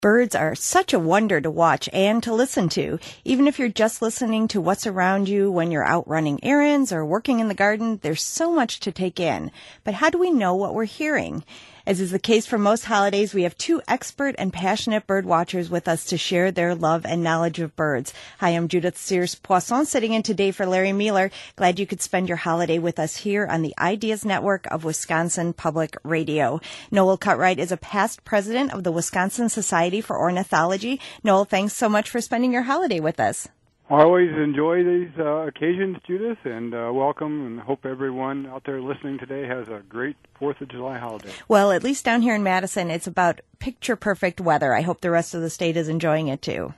Birds are such a wonder to watch and to listen to. Even if you're just listening to what's around you when you're out running errands or working in the garden, there's so much to take in. But how do we know what we're hearing? As is the case for most holidays, we have two expert and passionate bird watchers with us to share their love and knowledge of birds. Hi, I'm Judith Sears-Poisson, sitting in today for Larry Mueller. Glad you could spend your holiday with us here on the Ideas Network of Wisconsin Public Radio. Noel Cutright is a past president of the Wisconsin Society for Ornithology. Noel, thanks so much for spending your holiday with us. I always enjoy these occasions, Judith, and welcome, and hope everyone out there listening today has a great 4th of July holiday. Well, at least down here in Madison, it's about picture-perfect weather. I hope the rest of the state is enjoying it, too.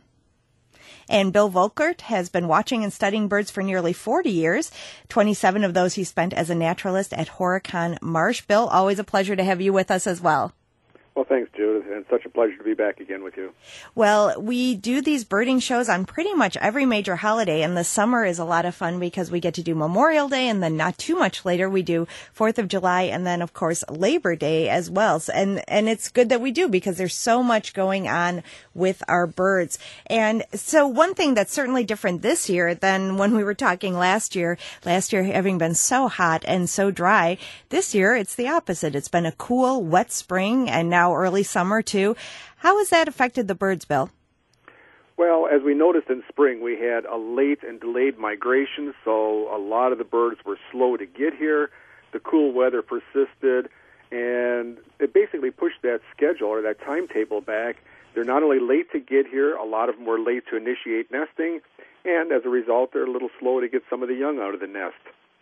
And Bill Volkert has been watching and studying birds for nearly 40 years. 27 of those he spent as a naturalist at Horicon Marsh. Bill, always a pleasure to have you with us as well. Well, thanks, Judith, and it's such a pleasure to be back again with you. Well, we do these birding shows on pretty much every major holiday, and the summer is a lot of fun because we get to do Memorial Day, and then not too much later we do 4th of July, and then, of course, Labor Day as well. So, and it's good that we do because there's so much going on with our birds. And so one thing that's certainly different this year than when we were talking last year having been so hot and so dry, this year it's the opposite. It's been a cool, wet spring, and now early summer, too. How has that affected the birds, Bill? Well, as we noticed in spring, we had a late and delayed migration, so a lot of the birds were slow to get here. The cool weather persisted, and it basically pushed that schedule or that timetable back. They're not only late to get here, a lot of them were late to initiate nesting, and as a result, they're a little slow to get some of the young out of the nest.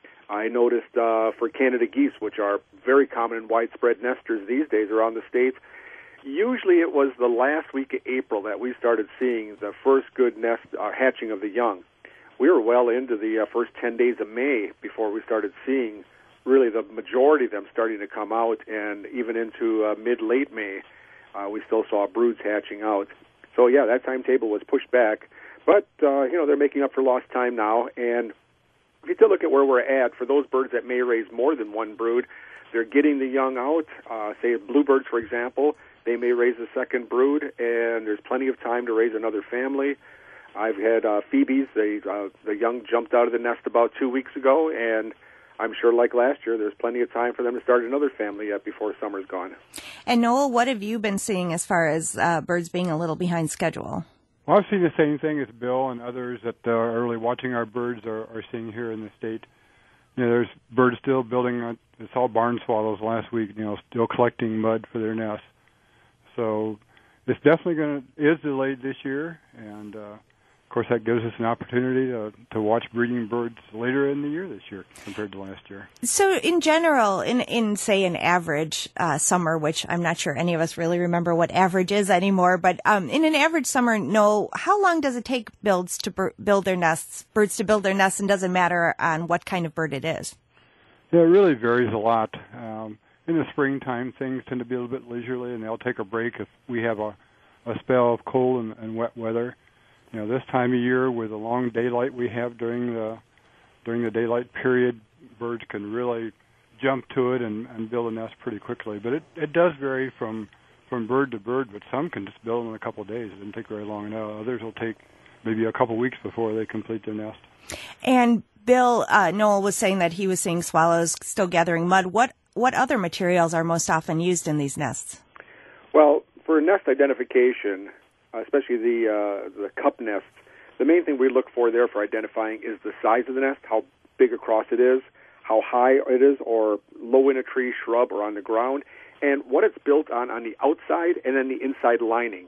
I noticed for Canada geese, which are very common and widespread nesters these days around the states, usually it was the last week of April that we started seeing the first good nest hatching of the young. We were well into the first 10 days of May before we started seeing really the majority of them starting to come out, and even into mid-late May, we still saw broods hatching out. So, yeah, that timetable was pushed back. But, they're making up for lost time now, and if you take a look at where we're at, for those birds that may raise more than one brood, they're getting the young out. Say bluebirds, for example, they may raise a second brood, and there's plenty of time to raise another family. I've had phoebes. The young jumped out of the nest about 2 weeks ago, and I'm sure, like last year, there's plenty of time for them to start another family yet before summer's gone. And Noel, what have you been seeing as far as birds being a little behind schedule? Well, I've seen the same thing as Bill and others that are really watching our birds are seeing here in the state. There's birds still building. I saw barn swallows last week. Still collecting mud for their nests. So it's definitely is delayed this year, and of course that gives us an opportunity to watch breeding birds later in the year this year compared to last year. So in general, in say an average summer, which I'm not sure any of us really remember what average is anymore, but in an average summer, how long does it take birds to build their nests, and doesn't matter on what kind of bird it is? Yeah, it really varies a lot. In the springtime, things tend to be a little bit leisurely, and they'll take a break if we have a spell of cold and wet weather. This time of year, with the long daylight we have during the daylight period, birds can really jump to it and build a nest pretty quickly. But it does vary from bird to bird, but some can just build in a couple of days. It doesn't take very long. Others will take maybe a couple of weeks before they complete their nest. And Bill, Noel was saying that he was seeing swallows still gathering mud. What other materials are most often used in these nests? Well, for nest identification, especially the cup nests, the main thing we look for there for identifying is the size of the nest, how big across it is, how high it is, or low in a tree, shrub, or on the ground, and what it's built on the outside and then the inside lining.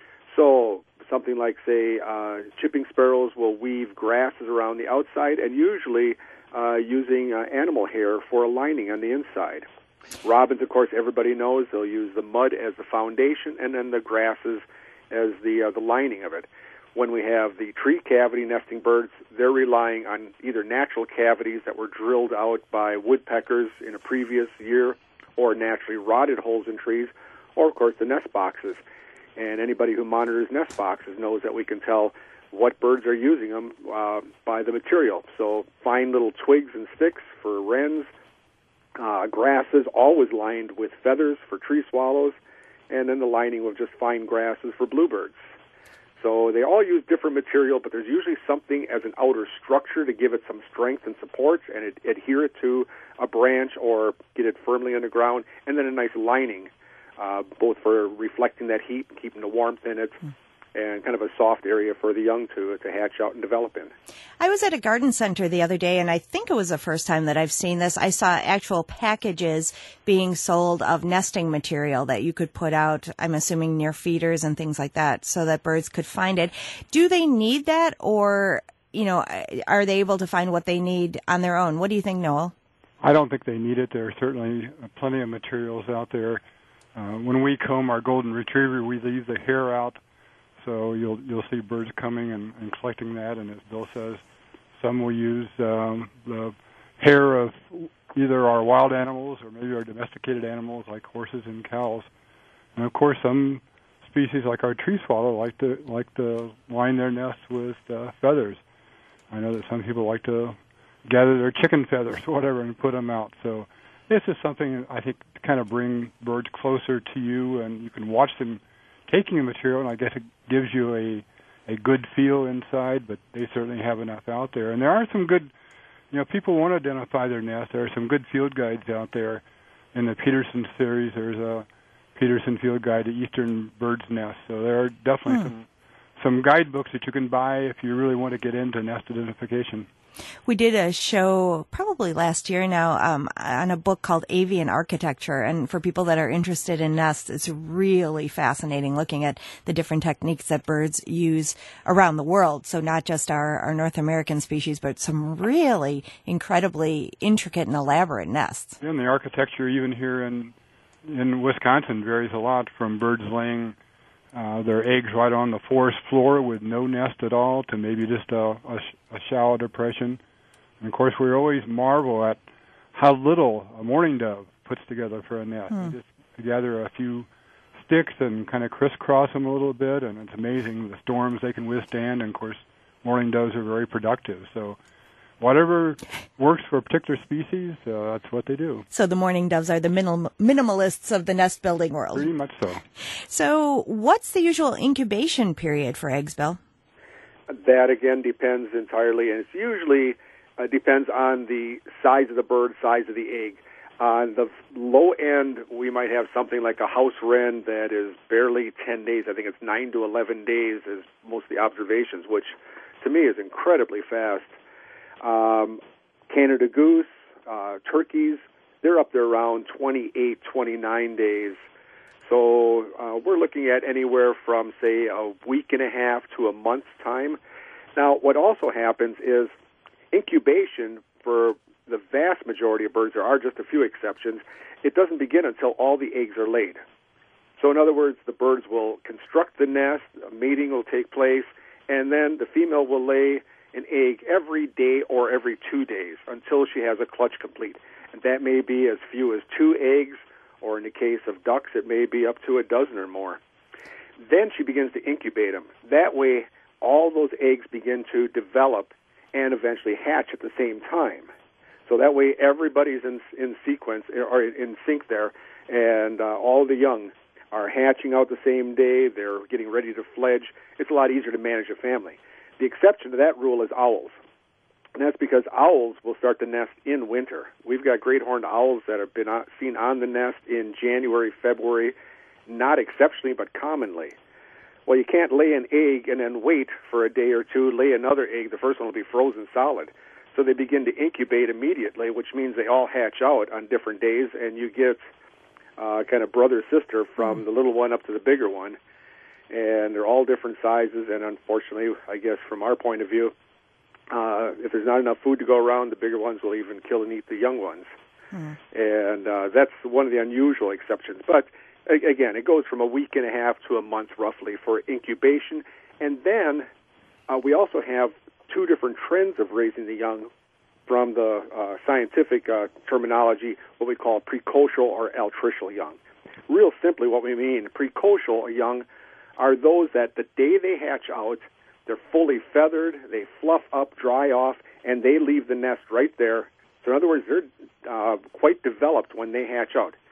So something like, say, chipping sparrows will weave grasses around the outside and usually using animal hair for a lining on the inside. Robins, of course, everybody knows, they'll use the mud as the foundation and then the grasses as the lining of it. When we have the tree cavity nesting birds, they're relying on either natural cavities that were drilled out by woodpeckers in a previous year, or naturally rotted holes in trees, or, of course, the nest boxes. And anybody who monitors nest boxes knows that we can tell what birds are using them by the material. So fine little twigs and sticks for wrens, grasses always lined with feathers for tree swallows, and then the lining with just fine grasses for bluebirds. So they all use different material, but there's usually something as an outer structure to give it some strength and support and adhere it to a branch or get it firmly on the ground, and then a nice lining, both for reflecting that heat, keeping the warmth in it, and kind of a soft area for the young to hatch out and develop in. I was at a garden center the other day, and I think it was the first time that I've seen this. I saw actual packages being sold of nesting material that you could put out, I'm assuming, near feeders and things like that, so that birds could find it. Do they need that, or, are they able to find what they need on their own? What do you think, Noel? I don't think they need it. There are certainly plenty of materials out there. When we comb our golden retriever, we leave the hair out. So you'll see birds coming and collecting that, and as Bill says, some will use the hair of either our wild animals or maybe our domesticated animals like horses and cows. And of course, some species like our tree swallow like to line their nests with feathers. I know that some people like to gather their chicken feathers or whatever and put them out. So this is something I think to kind of bring birds closer to you, and you can watch them taking the material, and I guess it gives you a good feel inside, but they certainly have enough out there. And there are some good, people want to identify their nest. There are some good field guides out there. In the Peterson series, there's a Peterson Field Guide to Eastern Bird's Nest. So there are definitely some guidebooks that you can buy if you really want to get into nest identification. We did a show probably last year now on a book called Avian Architecture, and for people that are interested in nests, it's really fascinating looking at the different techniques that birds use around the world. So not just our North American species, but some really incredibly intricate and elaborate nests. And the architecture even here in Wisconsin varies a lot, from birds laying their eggs right on the forest floor with no nest at all to maybe just a shallow depression. And of course, we always marvel at how little a mourning dove puts together for a nest. You just gather a few sticks and kind of crisscross them a little bit, and it's amazing the storms they can withstand. And of course, mourning doves are very productive. So whatever works for a particular species, that's what they do. So the mourning doves are the minimalists of the nest building world. Pretty much so. So what's the usual incubation period for eggs, Bill? That, again, depends entirely, and it's usually depends on the size of the bird, size of the egg. On the low end, we might have something like a house wren that is barely 10 days. I think it's 9 to 11 days is most of the observations, which to me is incredibly fast. Canada goose, turkeys, they're up there around 28, 29 days. So we're looking at anywhere from, say, a week and a half to a month's time. Now, what also happens is incubation for the vast majority of birds, there are just a few exceptions, it doesn't begin until all the eggs are laid. So in other words, the birds will construct the nest, a mating will take place, and then the female will lay an egg every day or every 2 days until she has a clutch complete. And that may be as few as 2 eggs, or in the case of ducks, it may be up to a dozen or more. Then she begins to incubate them. That way, all those eggs begin to develop and eventually hatch at the same time. So that way, everybody's in sequence, or in sync there, and all the young are hatching out the same day. They're getting ready to fledge. It's a lot easier to manage a family. The exception to that rule is owls. And that's because owls will start to nest in winter. We've got great horned owls that have been seen on the nest in January, February, not exceptionally, but commonly. Well, you can't lay an egg and then wait for a day or two, lay another egg. The first one will be frozen solid. So they begin to incubate immediately, which means they all hatch out on different days, and you get kind of brother-sister from the little one up to the bigger one. And they're all different sizes, and unfortunately, I guess from our point of view, if there's not enough food to go around, the bigger ones will even kill and eat the young ones. And that's one of the unusual exceptions. But again, it goes from a week and a half to a month roughly for incubation. And then we also have 2 different trends of raising the young from the scientific terminology, what we call precocial or altricial young. Real simply what we mean, precocial young are those that the day they hatch out, they're fully feathered, they fluff up, dry off, and they leave the nest right there. So in other words, they're quite developed when they hatch out.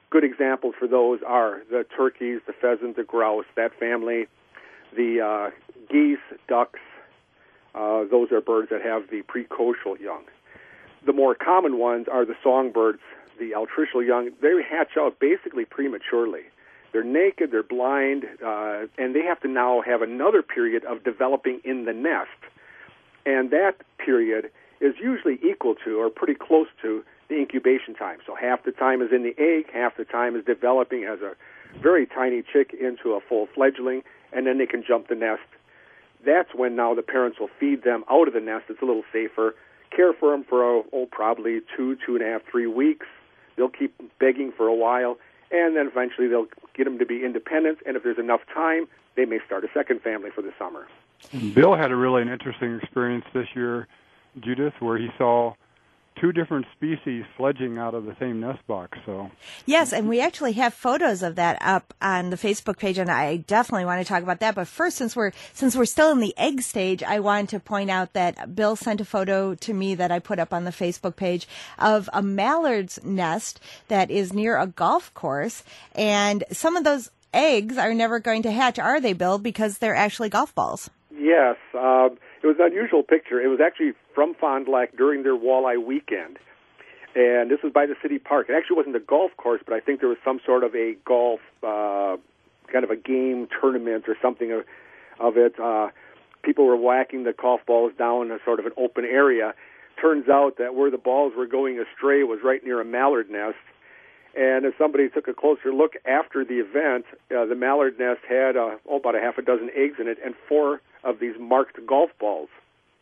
good examples for those are the turkeys, the pheasant, the grouse, that family, the geese, ducks. Those are birds that have the precocial young. The more common ones are the songbirds, the altricial young. They hatch out basically prematurely. They're naked, they're blind, and they have to now have another period of developing in the nest. And that period is usually equal to or pretty close to the incubation time. So half the time is in the egg, half the time is developing as a very tiny chick into a full fledgling, and then they can jump the nest. That's when now the parents will feed them out of the nest. It's a little safer. Care for them for, probably 2.5, 3 weeks. They'll keep begging for a while, and then eventually they'll get them to be independent, and if there's enough time, they may start a second family for the summer. Bill had a really interesting experience this year, Judith, where he saw 2 different species fledging out of the same nest box. So yes, and we actually have photos of that up on the Facebook page, and I definitely want to talk about that. But first, since we're still in the egg stage, I wanted to point out that Bill sent a photo to me that I put up on the Facebook page of a mallard's nest that is near a golf course, and some of those eggs are never going to hatch, are they, Bill? Because they're actually golf balls. Yes, it was an unusual picture. It was actually from Fond du Lac during their walleye weekend, and this was by the city park. It actually wasn't a golf course, but I think there was some sort of a golf kind of a game tournament or something of it. People were whacking the golf balls down in sort of an open area. Turns out that where the balls were going astray was right near a mallard nest. And as somebody took a closer look after the event, the mallard nest had about a half a dozen eggs in it and 4 of these marked golf balls.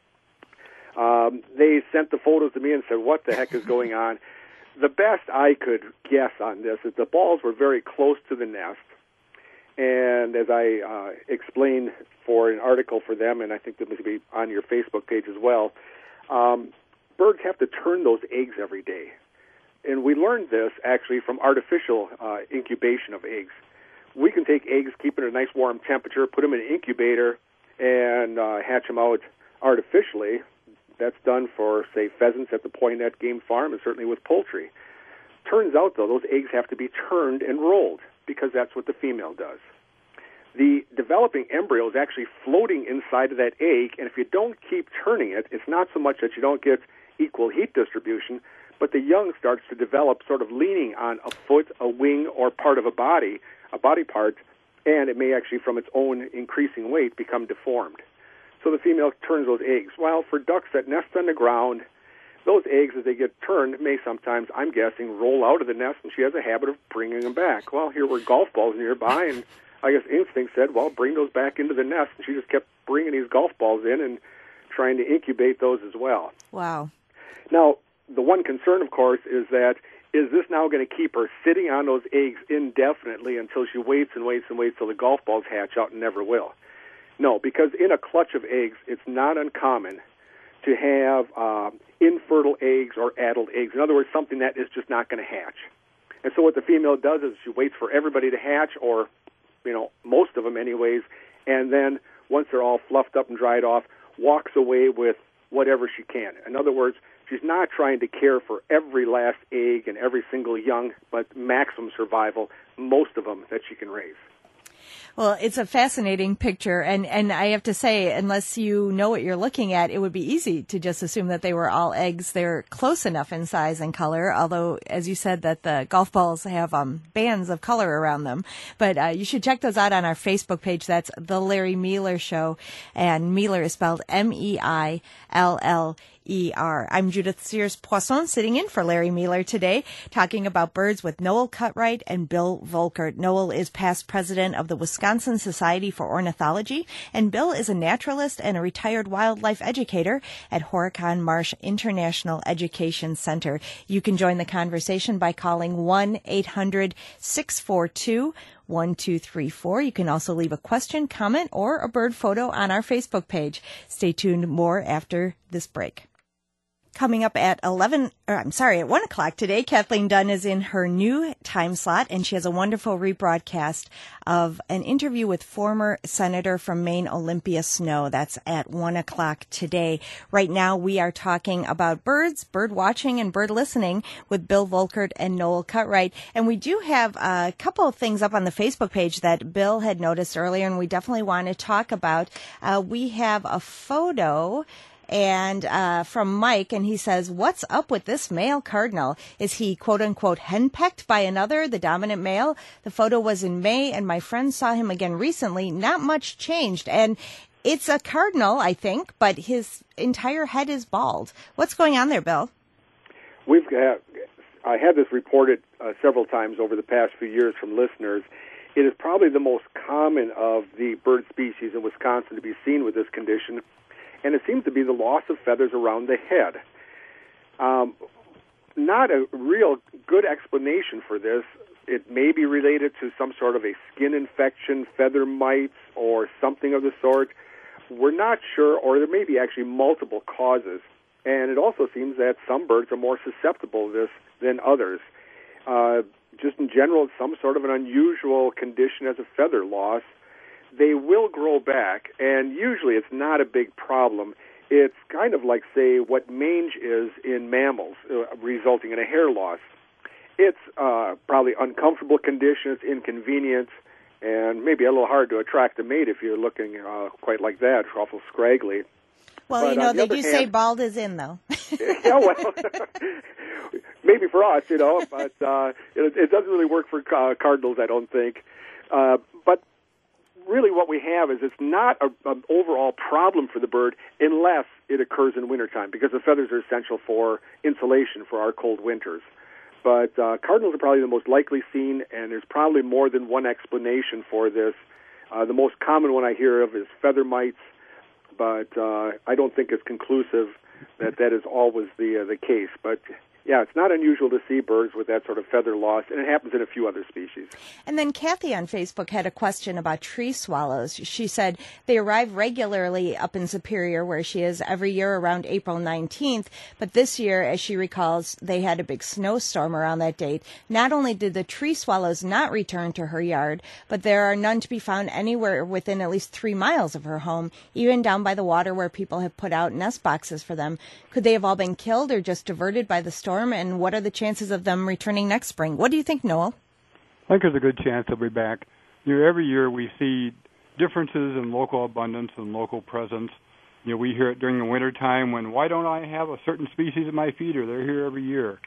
They sent the photos to me and said, what the heck is going on? The best I could guess on this is the balls were very close to the nest. And as I explained for an article for them, and I think that must be on your Facebook page as well, birds have to turn those eggs every day. And we learned this actually from artificial incubation of eggs. We can take eggs, keep it at a nice warm temperature, put them in an incubator, and hatch them out artificially. That's done for, say, pheasants at the Poinet Game Farm and certainly with poultry. Turns out, though, those eggs have to be turned and rolled because that's what the female does. The developing embryo is actually floating inside of that egg, and if you don't keep turning it, it's not so much that you don't get equal heat distribution, but the young starts to develop sort of leaning on a foot, a wing, or part of a body part, and it may actually, from its own increasing weight, become deformed. So the female turns those eggs. Well, for ducks that nest on the ground, those eggs, as they get turned, may sometimes, I'm guessing, roll out of the nest, and she has a habit of bringing them back. Well, here were golf balls nearby, and I guess instinct said, well, bring those back into the nest, and she just kept bringing these golf balls in and trying to incubate those as well. Wow. Now, the one concern, of course, is that is this now going to keep her sitting on those eggs indefinitely until she waits and waits and waits till the golf balls hatch out and never will? No, because in a clutch of eggs, it's not uncommon to have infertile eggs or addled eggs. In other words, something that is just not going to hatch. And so what the female does is she waits for everybody to hatch, or, most of them anyways, and then once they're all fluffed up and dried off, walks away with whatever she can. In other words, she's not trying to care for every last egg and every single young, but maximum survival, most of them that she can raise. Well, it's a fascinating picture, and I have to say, unless you know what you're looking at, it would be easy to just assume that they were all eggs. They're close enough in size and color, although, as you said, that the golf balls have bands of color around them. But you should check those out on our Facebook page. That's The Larry Meiler Show, and Meiler is spelled Meiller. I'm Judith Sears-Poisson, sitting in for Larry Meiler today, talking about birds with Noel Cutright and Bill Volkert. Noel is past president of the Wisconsin Society for Ornithology, and Bill is a naturalist and a retired wildlife educator at Horicon Marsh International Education Center. You can join the conversation by calling 1-800-642-1234. You can also leave a question, comment, or a bird photo on our Facebook page. Stay tuned. More after this break. Coming up at 1 o'clock today, Kathleen Dunn is in her new time slot, and she has a wonderful rebroadcast of an interview with former Senator from Maine, Olympia Snowe. That's at 1 o'clock today. Right now, we are talking about birds, bird watching, and bird listening with Bill Volkert and Noel Cutright. And we do have a couple of things up on the Facebook page that Bill had noticed earlier, and we definitely want to talk about. We have a photo and from Mike, and he says, "What's up with this male cardinal? Is he, quote-unquote, henpecked by another, the dominant male? The photo was in May, and my friend saw him again recently. Not much changed." And it's a cardinal, I think, but his entire head is bald. What's going on there, Bill? I had this reported several times over the past few years from listeners. It is probably the most common of the bird species in Wisconsin to be seen with this condition, and it seems to be the loss of feathers around the head. Not a real good explanation for this. It may be related to some sort of a skin infection, feather mites, or something of the sort. We're not sure, or there may be actually multiple causes. And it also seems that some birds are more susceptible to this than others. Just in general, it's some sort of an unusual condition as a feather loss. They will grow back, and usually it's not a big problem. It's kind of like, say, what mange is in mammals, resulting in a hair loss. It's probably uncomfortable condition, it's inconvenient, and maybe a little hard to attract a mate if you're looking quite like that, awful scraggly. Well, but they do say bald is in, though. Yeah, well, maybe for us, but it doesn't really work for cardinals, I don't think. But really what we have is it's not an overall problem for the bird unless it occurs in wintertime, because the feathers are essential for insulation for our cold winters. But cardinals are probably the most likely seen, and there's probably more than one explanation for this. The most common one I hear of is feather mites, but I don't think it's conclusive that is always the case. But yeah, it's not unusual to see birds with that sort of feather loss, and it happens in a few other species. And then Kathy on Facebook had a question about tree swallows. She said they arrive regularly up in Superior, where she is, every year around April 19th. But this year, as she recalls, they had a big snowstorm around that date. Not only did the tree swallows not return to her yard, but there are none to be found anywhere within at least 3 miles of her home, even down by the water where people have put out nest boxes for them. Could they have all been killed or just diverted by the storm? And what are the chances of them returning next spring? What do you think, Noel? I think there's a good chance they'll be back. Every year we see differences in local abundance and local presence. We hear it during the winter time when, why don't I have a certain species in my feeder? They're here every year.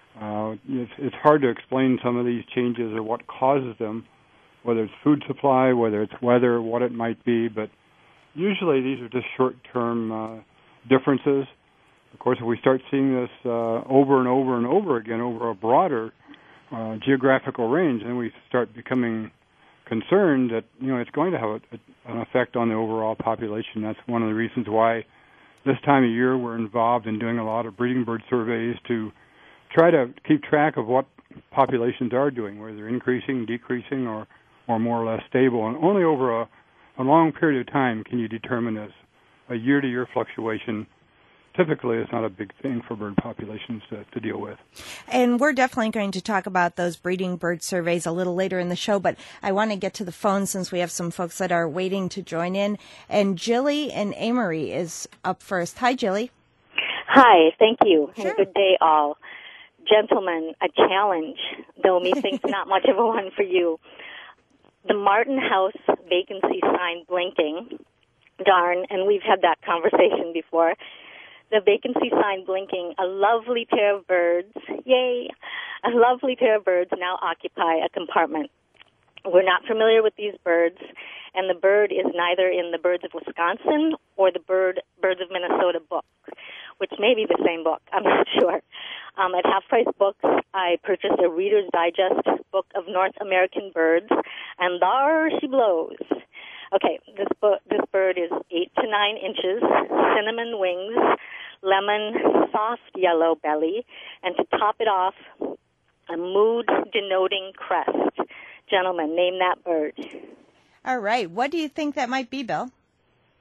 It's hard to explain some of these changes or what causes them, whether it's food supply, whether it's weather, what it might be. But usually these are just short-term differences. Of course, if we start seeing this over and over and over again over a broader geographical range, then we start becoming concerned that it's going to have an effect on the overall population. That's one of the reasons why this time of year we're involved in doing a lot of breeding bird surveys to try to keep track of what populations are doing, whether they're increasing, decreasing, or more or less stable. And only over a long period of time can you determine as a year-to-year fluctuation. Typically, it's not a big thing for bird populations to deal with. And we're definitely going to talk about those breeding bird surveys a little later in the show, but I want to get to the phone since we have some folks that are waiting to join in. And Jilly and Amory is up first. Hi, Jilly. Hi, thank you. Sure. And good day, all. Gentlemen, a challenge, though methinks not much of a one for you. The Martin House vacancy sign blinking, darn, and we've had that conversation before. The vacancy sign blinking, a lovely pair of birds, yay, a lovely pair of birds now occupy a compartment. We're not familiar with these birds, and the bird is neither in the Birds of Wisconsin or the Birds of Minnesota book, which may be the same book, I'm not sure. At Half Price Books, I purchased a Reader's Digest book of North American birds, and there she blows. Okay, this bird is 8 to 9 inches, cinnamon wings, lemon, soft yellow belly, and to top it off, a mood-denoting crest. Gentlemen, name that bird. All right. What do you think that might be, Bill? I was hoping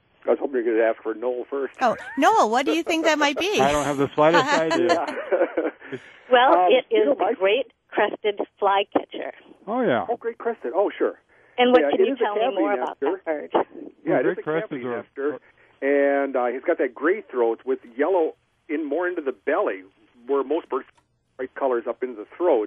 you're going to ask for Noel first. Oh, Noel, what do you think that might be? I don't have the slightest idea. Well, it is the great crested flycatcher. Oh, yeah. Oh, great crested. Oh, sure. And what can you tell me more about that bird? Yeah, it is a cavity nester, and he's got that gray throat with yellow more into the belly, where most birds bright colors up into the throat.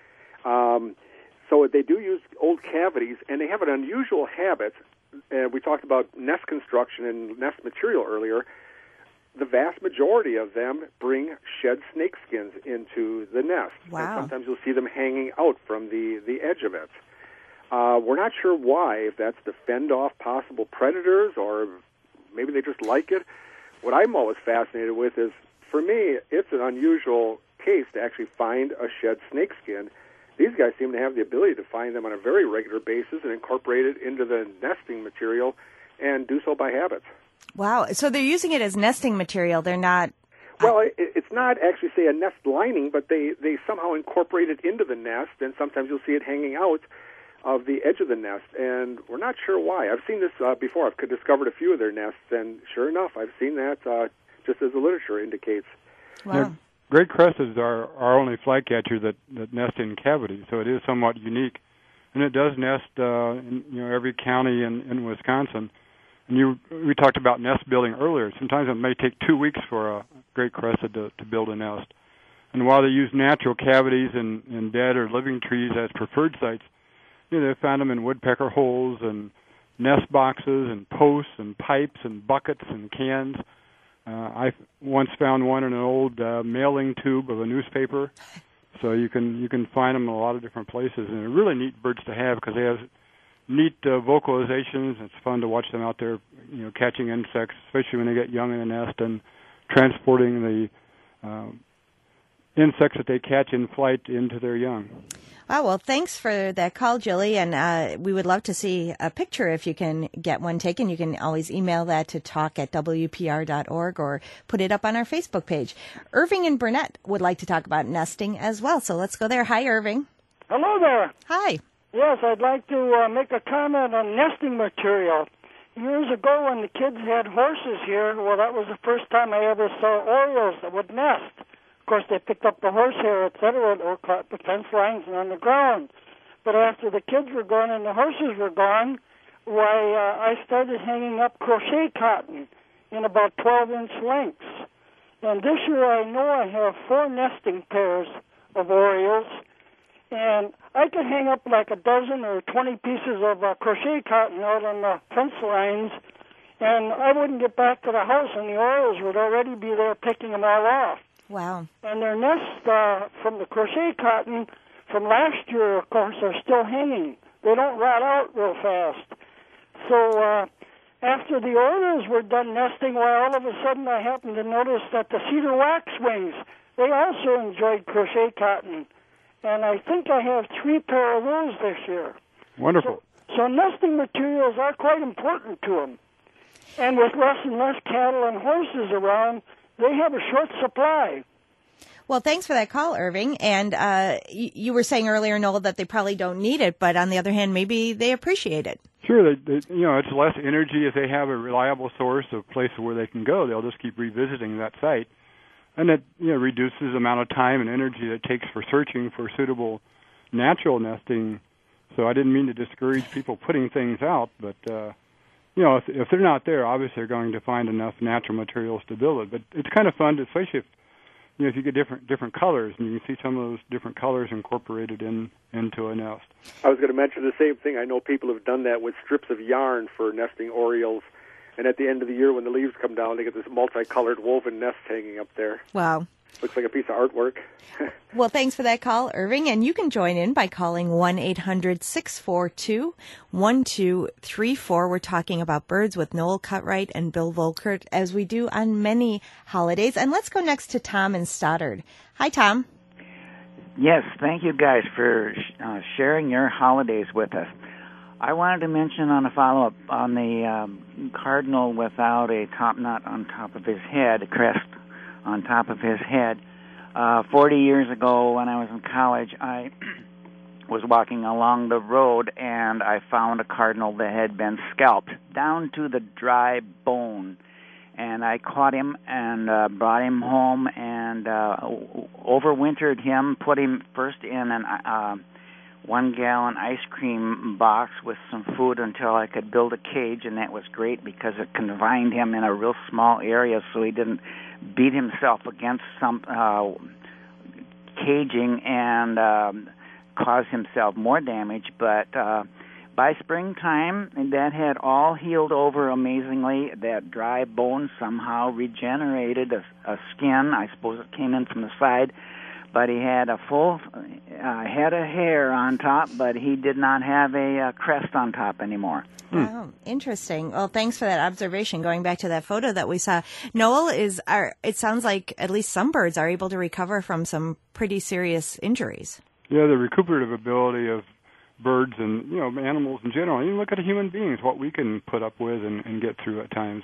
So they do use old cavities, and they have an unusual habit. We talked about nest construction and nest material earlier. The vast majority of them bring shed snakeskins into the nest. Wow. And sometimes you'll see them hanging out from the edge of it. We're not sure why, if that's to fend off possible predators or maybe they just like it. What I'm always fascinated with is, for me, it's an unusual case to actually find a shed snakeskin. These guys seem to have the ability to find them on a very regular basis and incorporate it into the nesting material and do so by habit. Wow. So they're using it as nesting material. They're not... Well, it's not actually, say, a nest lining, but they somehow incorporate it into the nest, and sometimes you'll see it hanging out of the edge of the nest, and we're not sure why. I've seen this before. I've discovered a few of their nests, and sure enough, I've seen that just as the literature indicates. Wow. Now, great cresteds are our only flycatcher that nest in cavities, so it is somewhat unique. And it does nest in every county in Wisconsin. And we talked about nest building earlier. Sometimes it may take 2 weeks for a great crested to build a nest. And while they use natural cavities in dead or living trees as preferred sites, they found them in woodpecker holes and nest boxes and posts and pipes and buckets and cans. I once found one in an old mailing tube of a newspaper. So you can find them in a lot of different places, and they're really neat birds to have because they have neat vocalizations. It's fun to watch them out there, catching insects, especially when they get young in the nest, and transporting the insects that they catch in flight into their young. Wow, well, thanks for that call, Julie, and we would love to see a picture if you can get one taken. You can always email that to talk@wpr.org or put it up on our Facebook page. Irving and Burnett would like to talk about nesting as well, so let's go there. Hi, Irving. Hello there. Hi. Yes, I'd like to make a comment on nesting material. Years ago when the kids had horses here, well, that was the first time I ever saw Orioles that would nest. Of course, they picked up the horsehair, etc., or caught the fence lines and on the ground. But after the kids were gone and the horses were gone, I started hanging up crochet cotton in about 12-inch lengths. And this year I know I have 4 nesting pairs of Orioles, and I could hang up like a dozen or 20 pieces of crochet cotton out on the fence lines, and I wouldn't get back to the house, and the Orioles would already be there picking them all off. Wow. And their nests from the crochet cotton from last year, of course, are still hanging. They don't rot out real fast. So after the Orioles were done nesting, all of a sudden I happened to notice that the cedar waxwings, they also enjoyed crochet cotton. And I think I have 3 pair of those this year. Wonderful. So nesting materials are quite important to them. And with less and less cattle and horses around, they have a short supply. Well, thanks for that call, Irving. And you were saying earlier, Noel, that they probably don't need it, but on the other hand, maybe they appreciate it. Sure, it's less energy if they have a reliable source, a place where they can go. They'll just keep revisiting that site. And it reduces the amount of time and energy that it takes for searching for suitable natural nesting. So I didn't mean to discourage people putting things out, but if they're not there, obviously they're going to find enough natural materials to build it. But it's kind of fun, especially if you get different colors, and you can see some of those different colors incorporated into a nest. I was going to mention the same thing. I know people have done that with strips of yarn for nesting Orioles. And at the end of the year, when the leaves come down, they get this multicolored woven nest hanging up there. Wow. Looks like a piece of artwork. Well, thanks for that call, Irving. And you can join in by calling 1-800-642-1234. We're talking about birds with Noel Cutright and Bill Volkert, as we do on many holidays. And let's go next to Tom in Stoddard. Hi, Tom. Yes, thank you guys for sharing your holidays with us. I wanted to mention on a follow-up on the cardinal without a top knot on top of his head, a crest on top of his head. 40 years ago when I was in college, I was walking along the road, and I found a cardinal that had been scalped down to the dry bone. And I caught him and brought him home and overwintered him, put him first in an 1-gallon ice cream box with some food until I could build a cage, and that was great because it confined him in a real small area so he didn't beat himself against some caging and cause himself more damage. But by springtime, that had all healed over amazingly. That dry bone somehow regenerated a skin. I suppose it came in from the side. But he had a full head of hair on top, but he did not have a crest on top anymore. Oh, interesting. Well, thanks for that observation. Going back to that photo that we saw, Noel, it sounds like at least some birds are able to recover from some pretty serious injuries. Yeah, the recuperative ability of birds and animals in general. You look at human beings, what we can put up with and get through at times.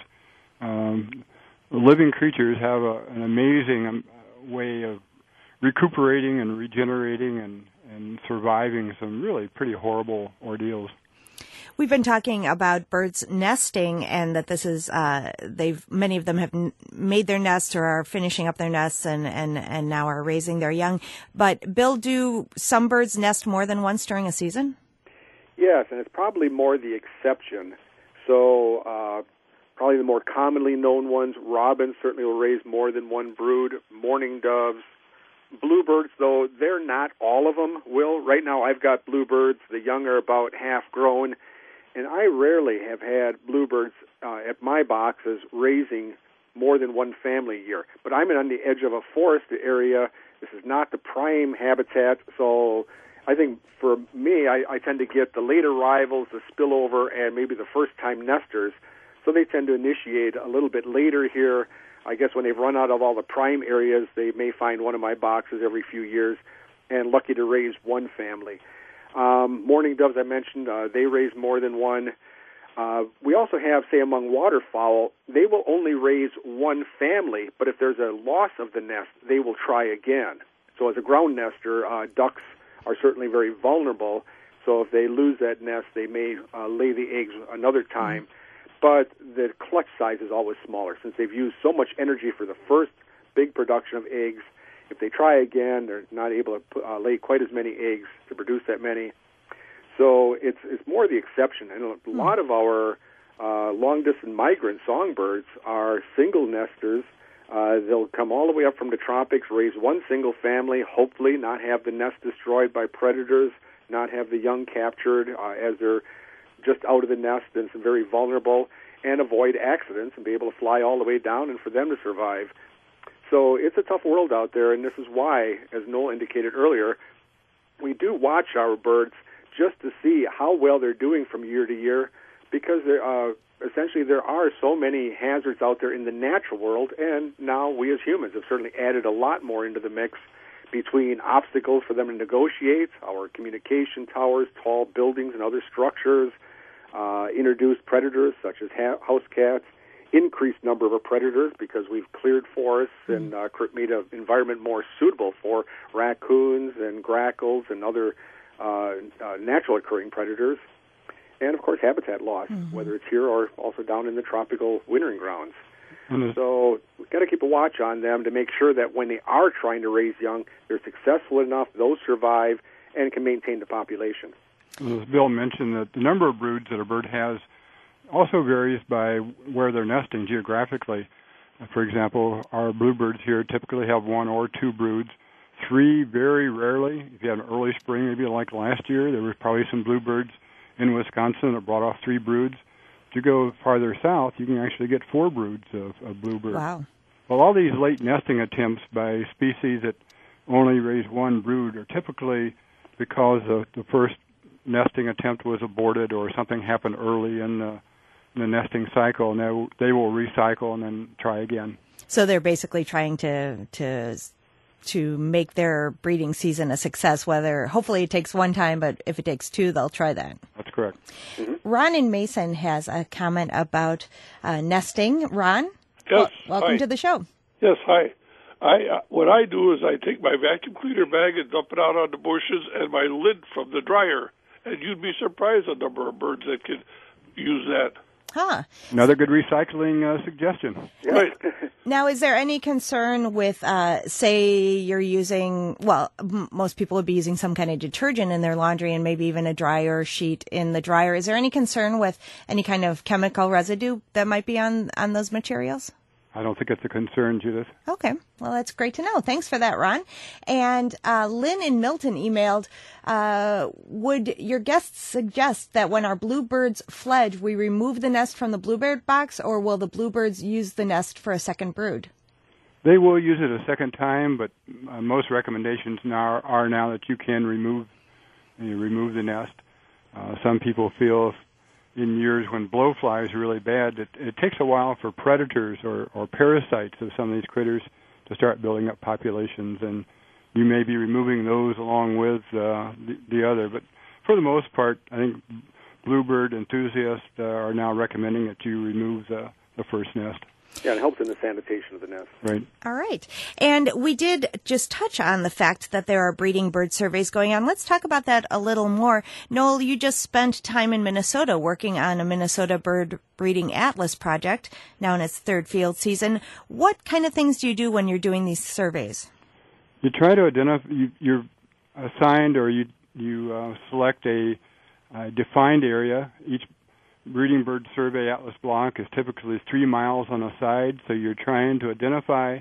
Living creatures have an amazing way of recuperating and regenerating and surviving some really pretty horrible ordeals. We've been talking about birds nesting, and that this is many of them have made their nests or are finishing up their nests and now are raising their young. But Bill, do some birds nest more than once during a season? Yes, and it's probably more the exception. So probably the more commonly known ones, robins certainly will raise more than one brood, mourning doves. Bluebirds, though, they're not all of them, Will. Right now I've got bluebirds. The young are about half grown, and I rarely have had bluebirds at my boxes raising more than one family a year. But I'm on the edge of a forest area. This is not the prime habitat, so I think for me, I tend to get the late arrivals, the spillover, and maybe the first-time nesters. So they tend to initiate a little bit later here. I guess when they've run out of all the prime areas, they may find one of my boxes every few years, and lucky to raise one family. Mourning doves, I mentioned, they raise more than one. We also have, say, among waterfowl, they will only raise one family, but if there's a loss of the nest, they will try again. So as a ground nester, ducks are certainly very vulnerable, so if they lose that nest, they may lay the eggs another time. But the clutch size is always smaller. Since they've used so much energy for the first big production of eggs, if they try again, they're not able to lay quite as many eggs to produce that many. So it's more the exception. And a lot of our long-distance migrant songbirds are single nesters. They'll come all the way up from the tropics, raise one single family, hopefully not have the nest destroyed by predators, not have the young captured as they're just out of the nest and very vulnerable, and avoid accidents and be able to fly all the way down and for them to survive. So it's a tough world out there, and this is why, as Noel indicated earlier, we do watch our birds just to see how well they're doing from year to year, because essentially there are so many hazards out there in the natural world, and now we as humans have certainly added a lot more into the mix between obstacles for them to negotiate, our communication towers, tall buildings and other structures, introduced predators such as house cats, increased number of predators because we've cleared forests and made an environment more suitable for raccoons and grackles and other natural occurring predators, and of course habitat loss, whether it's here or also down in the tropical wintering grounds. So we've got to keep a watch on them to make sure that when they are trying to raise young, they're successful enough, those survive, and can maintain the population. As Bill mentioned, that the number of broods that a bird has also varies by where they're nesting geographically. For example, our bluebirds here typically have one or two broods. Three very rarely. If you had an early spring, maybe like last year, there was probably some bluebirds in Wisconsin that brought off three broods. If you go farther south, you can actually get four broods of bluebirds. Wow. Well, all these late nesting attempts by species that only raise one brood are typically because the first nesting attempt was aborted or something happened early in the nesting cycle, and they will recycle and then try again. So they're basically trying to make their breeding season a success, whether hopefully it takes one time, but if it takes two, they'll try that. That's correct. Ron in Mason has a comment about nesting. Ron? Yes. Welcome hi. to the show. Yes, hi. What I do is I take my vacuum cleaner bag and dump it out on the bushes and my lid from the dryer, and you'd be surprised the number of birds that could use that. Huh. Another good recycling suggestion. Right. Now, is there any concern with, say, you're using, most people would be using some kind of detergent in their laundry and maybe even a dryer sheet in the dryer. Is there any concern with any kind of chemical residue that might be on those materials? I don't think it's a concern, Judith. Okay. Well, that's great to know. Thanks for that, Ron. And Lynn in Milton emailed, would your guests suggest that when our bluebirds fledge, we remove the nest from the bluebird box, or will the bluebirds use the nest for a second brood? They will use it a second time, but most recommendations now are that you can remove the nest. Some people feel in years when blowflies are really bad, it takes a while for predators or parasites of some of these critters to start building up populations, and you may be removing those along with the other. But for the most part, I think bluebird enthusiasts are now recommending that you remove the first nest. Yeah, it helps in the sanitation of the nest. Right. All right. And we did just touch on the fact that there are breeding bird surveys going on. Let's talk about that a little more. Noel, you just spent time in Minnesota working on a Minnesota Bird Breeding Atlas project, now in its third field season. What kind of things do you do when you're doing these surveys? You try to identify, you're assigned or you select a defined area. Each breeding bird survey atlas block is typically 3 miles on a side, so you're trying to identify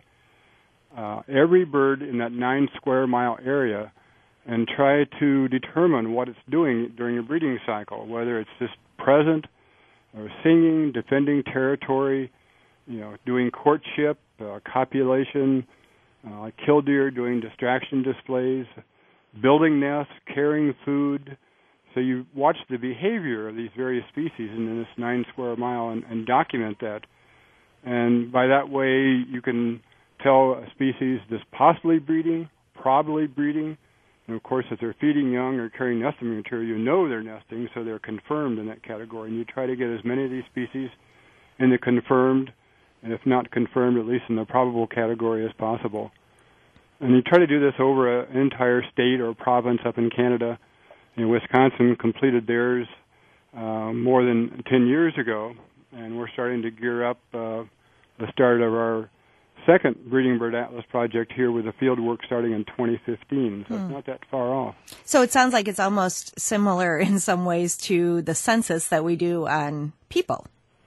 every bird in that 9 square mile area and try to determine what it's doing during a breeding cycle, whether it's just present or singing, defending territory, doing courtship, copulation, like killdeer doing distraction displays, building nests, carrying food. So you watch the behavior of these various species in this 9 square mile and document that. And by that way, you can tell a species that's possibly breeding, probably breeding. And of course, if they're feeding young or carrying nesting material, you know they're nesting, so they're confirmed in that category. And you try to get as many of these species in the confirmed, and if not confirmed, at least in the probable category as possible. And you try to do this over an entire state or province up in Canada. Wisconsin completed theirs more than 10 years ago, and we're starting to gear up the start of our second Breeding Bird Atlas project here with the field work starting in 2015, so it's not that far off. So it sounds like it's almost similar in some ways to the census that we do on people.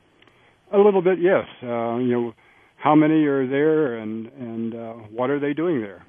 A little bit, yes. How many are there and what are they doing there?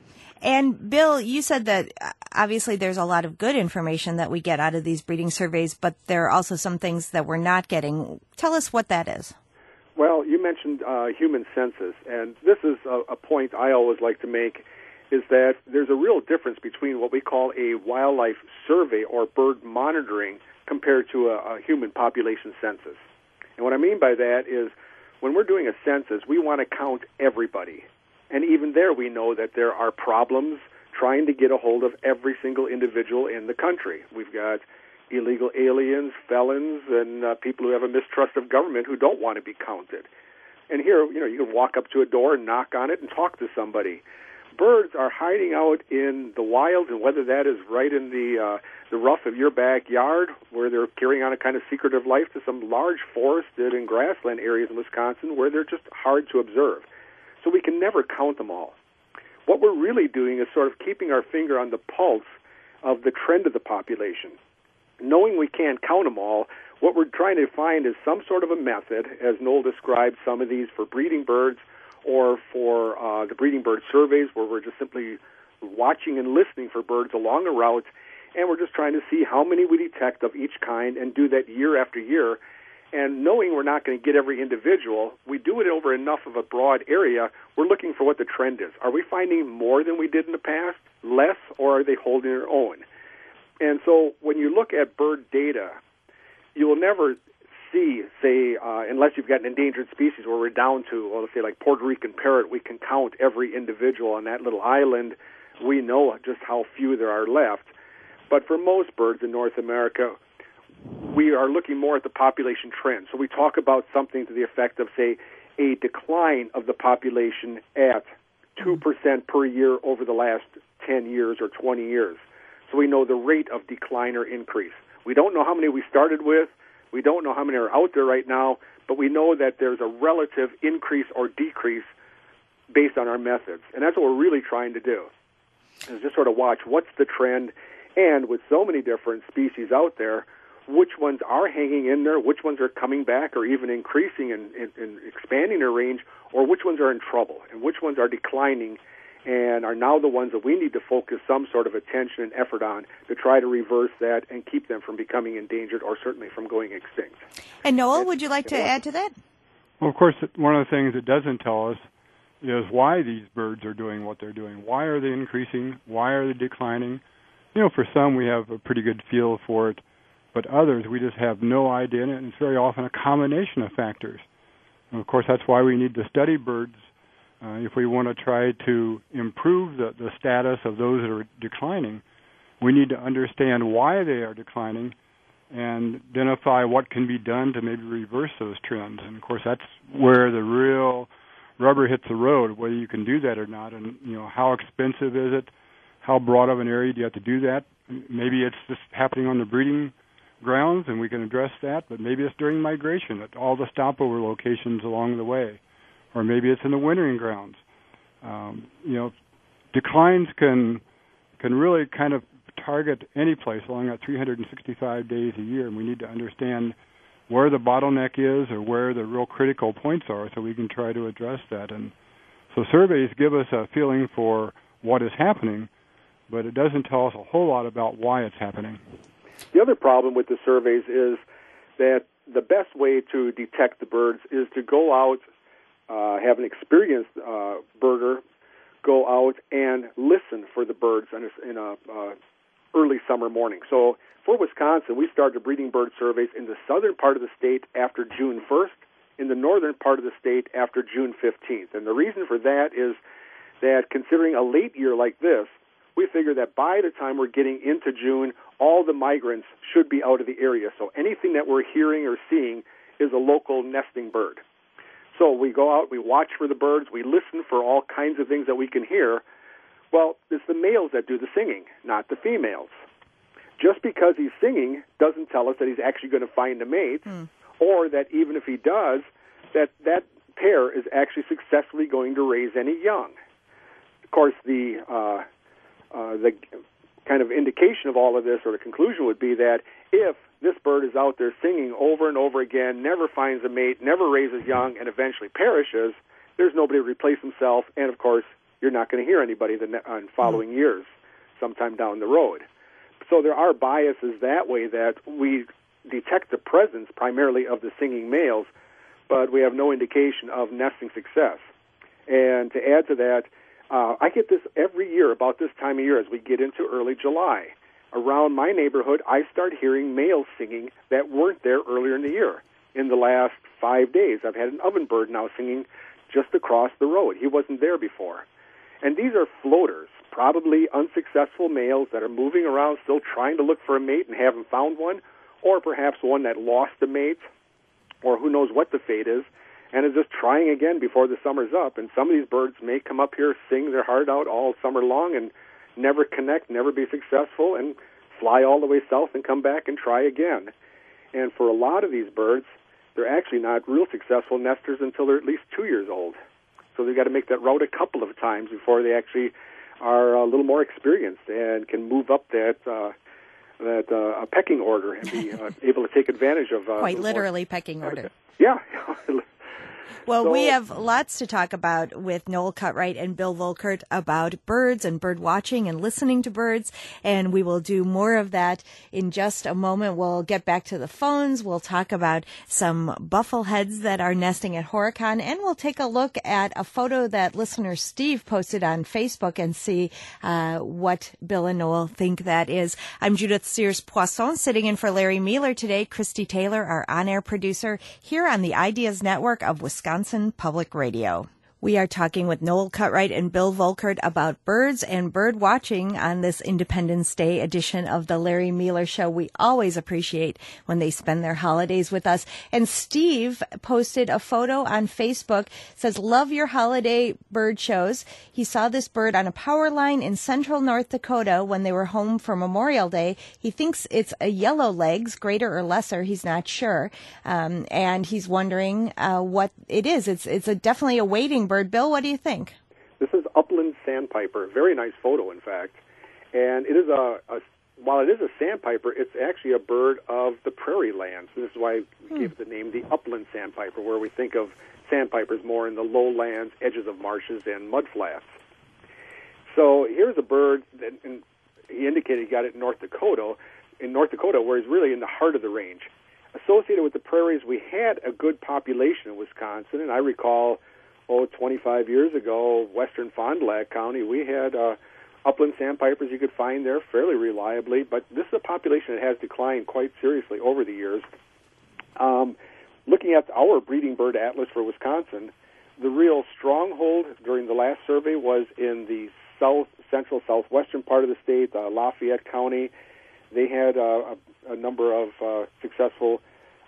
And Bill, you said that obviously there's a lot of good information that we get out of these breeding surveys, but there are also some things that we're not getting. Tell us what that is. Well, you mentioned human census, and this is a point I always like to make, is that there's a real difference between what we call a wildlife survey or bird monitoring compared to a human population census. And what I mean by that is when we're doing a census, we want to count everybody. And even there, we know that there are problems trying to get a hold of every single individual in the country. We've got illegal aliens, felons, and people who have a mistrust of government who don't want to be counted. And here, you can walk up to a door and knock on it and talk to somebody. Birds are hiding out in the wild, and whether that is right in the rough of your backyard, where they're carrying on a kind of secretive life, to some large forested and grassland areas in Wisconsin where they're just hard to observe. So we can never count them all. What we're really doing is sort of keeping our finger on the pulse of the trend of the population. Knowing we can't count them all, what we're trying to find is some sort of a method, as Noel described some of these for breeding birds or for the breeding bird surveys, where we're just simply watching and listening for birds along a route, and we're just trying to see how many we detect of each kind and do that year after year. And knowing we're not going to get every individual, we do it over enough of a broad area, we're looking for what the trend is. Are we finding more than we did in the past, less, or are they holding their own? And so when you look at bird data, you will never see, say, unless you've got an endangered species where we're down to, well, let's say like Puerto Rican parrot, we can count every individual on that little island. We know just how few there are left. But for most birds in North America, we are looking more at the population trend. So we talk about something to the effect of, say, a decline of the population at 2% per year over the last 10 years or 20 years. So we know the rate of decline or increase. We don't know how many we started with. We don't know how many are out there right now, but we know that there's a relative increase or decrease based on our methods. And that's what we're really trying to do, is just sort of watch what's the trend. And with so many different species out there, which ones are hanging in there, which ones are coming back or even increasing and expanding their range, or which ones are in trouble, and which ones are declining and are now the ones that we need to focus some sort of attention and effort on to try to reverse that and keep them from becoming endangered or certainly from going extinct. And Noel, would you like to add to that? Well, of course, one of the things it doesn't tell us is why these birds are doing what they're doing. Why are they increasing? Why are they declining? You know, for some we have a pretty good feel for it, but others we just have no idea, and it's very often a combination of factors. And of course, that's why we need to study birds if we want to try to improve the status of those that are declining. We need to understand why they are declining and identify what can be done to maybe reverse those trends. And of course, that's where the real rubber hits the road, whether you can do that or not, and you know, how expensive is it? How broad of an area do you have to do that? Maybe it's just happening on the breeding grounds, and we can address that, but maybe it's during migration at all the stopover locations along the way, or maybe it's in the wintering grounds. You know, declines can really kind of target any place along that 365 days a year, and we need to understand where the bottleneck is or where the real critical points are so we can try to address that. And so surveys give us a feeling for what is happening, but it doesn't tell us a whole lot about why it's happening. The other problem with the surveys is that the best way to detect the birds is to go out, have an experienced birder go out and listen for the birds in a early summer morning. So for Wisconsin, we started breeding bird surveys in the southern part of the state after June 1st, in the northern part of the state after June 15th. And the reason for that is that considering a late year like this, we figure that by the time we're getting into June, all the migrants should be out of the area. So anything that we're hearing or seeing is a local nesting bird. So we go out, we watch for the birds, we listen for all kinds of things that we can hear. Well, it's the males that do the singing, not the females. Just because he's singing doesn't tell us that he's actually going to find a mate, or that even if he does, that pair is actually successfully going to raise any young. Of course, the kind of indication of all of this, or the conclusion would be that if this bird is out there singing over and over again, never finds a mate, never raises young, and eventually perishes, there's nobody to replace himself, and of course, you're not going to hear anybody in following years, sometime down the road. So there are biases that way, that we detect the presence primarily of the singing males, but we have no indication of nesting success. And to add to that, I get this every year about this time of year as we get into early July. Around my neighborhood, I start hearing males singing that weren't there earlier in the year. In the last 5 days, I've had an ovenbird now singing just across the road. He wasn't there before. And these are floaters, probably unsuccessful males that are moving around still trying to look for a mate and haven't found one, or perhaps one that lost a mate, or who knows what the fate is, and is just trying again before the summer's up. And some of these birds may come up here, sing their heart out all summer long, and never connect, never be successful, and fly all the way south and come back and try again. And for a lot of these birds, they're actually not real successful nesters until they're at least 2 years old. So they've got to make that route a couple of times before they actually are a little more experienced and can move up that pecking order and be able to take advantage of quite literally pecking order. Yeah. Well, we have lots to talk about with Noel Cutright and Bill Volkert about birds and bird watching and listening to birds, and we will do more of that in just a moment. We'll get back to the phones. We'll talk about some buffleheads that are nesting at Horicon, and we'll take a look at a photo that listener Steve posted on Facebook and see what Bill and Noel think that is. I'm Judith Sears-Poisson, sitting in for Larry Mealer today. Christy Taylor, our on-air producer, here on the Ideas Network of Wisconsin Public Radio. We are talking with Noel Cutright and Bill Volkert about birds and bird watching on this Independence Day edition of the Larry Mueller Show. We always appreciate when they spend their holidays with us. And Steve posted a photo on Facebook, says, love your holiday bird shows. He saw this bird on a power line in central North Dakota when they were home for Memorial Day. He thinks it's a yellow legs, greater or lesser. He's not sure. And he's wondering what it is. It's definitely a wading bird. Bill, what do you think? This is upland sandpiper. Very nice photo, in fact. And it is while it is a sandpiper, it's actually a bird of the prairie lands. This is why we gave it the name the upland sandpiper, where we think of sandpipers more in the lowlands, edges of marshes, and mudflats. So here's a bird that he indicated he got it in North Dakota, where he's really in the heart of the range. Associated with the prairies, we had a good population in Wisconsin, and I recall 25 years ago, western Fond du Lac County, we had upland sandpipers you could find there fairly reliably, but this is a population that has declined quite seriously over the years. Looking at our breeding bird atlas for Wisconsin, the real stronghold during the last survey was in the central southwestern part of the state, Lafayette County. They had a number of successful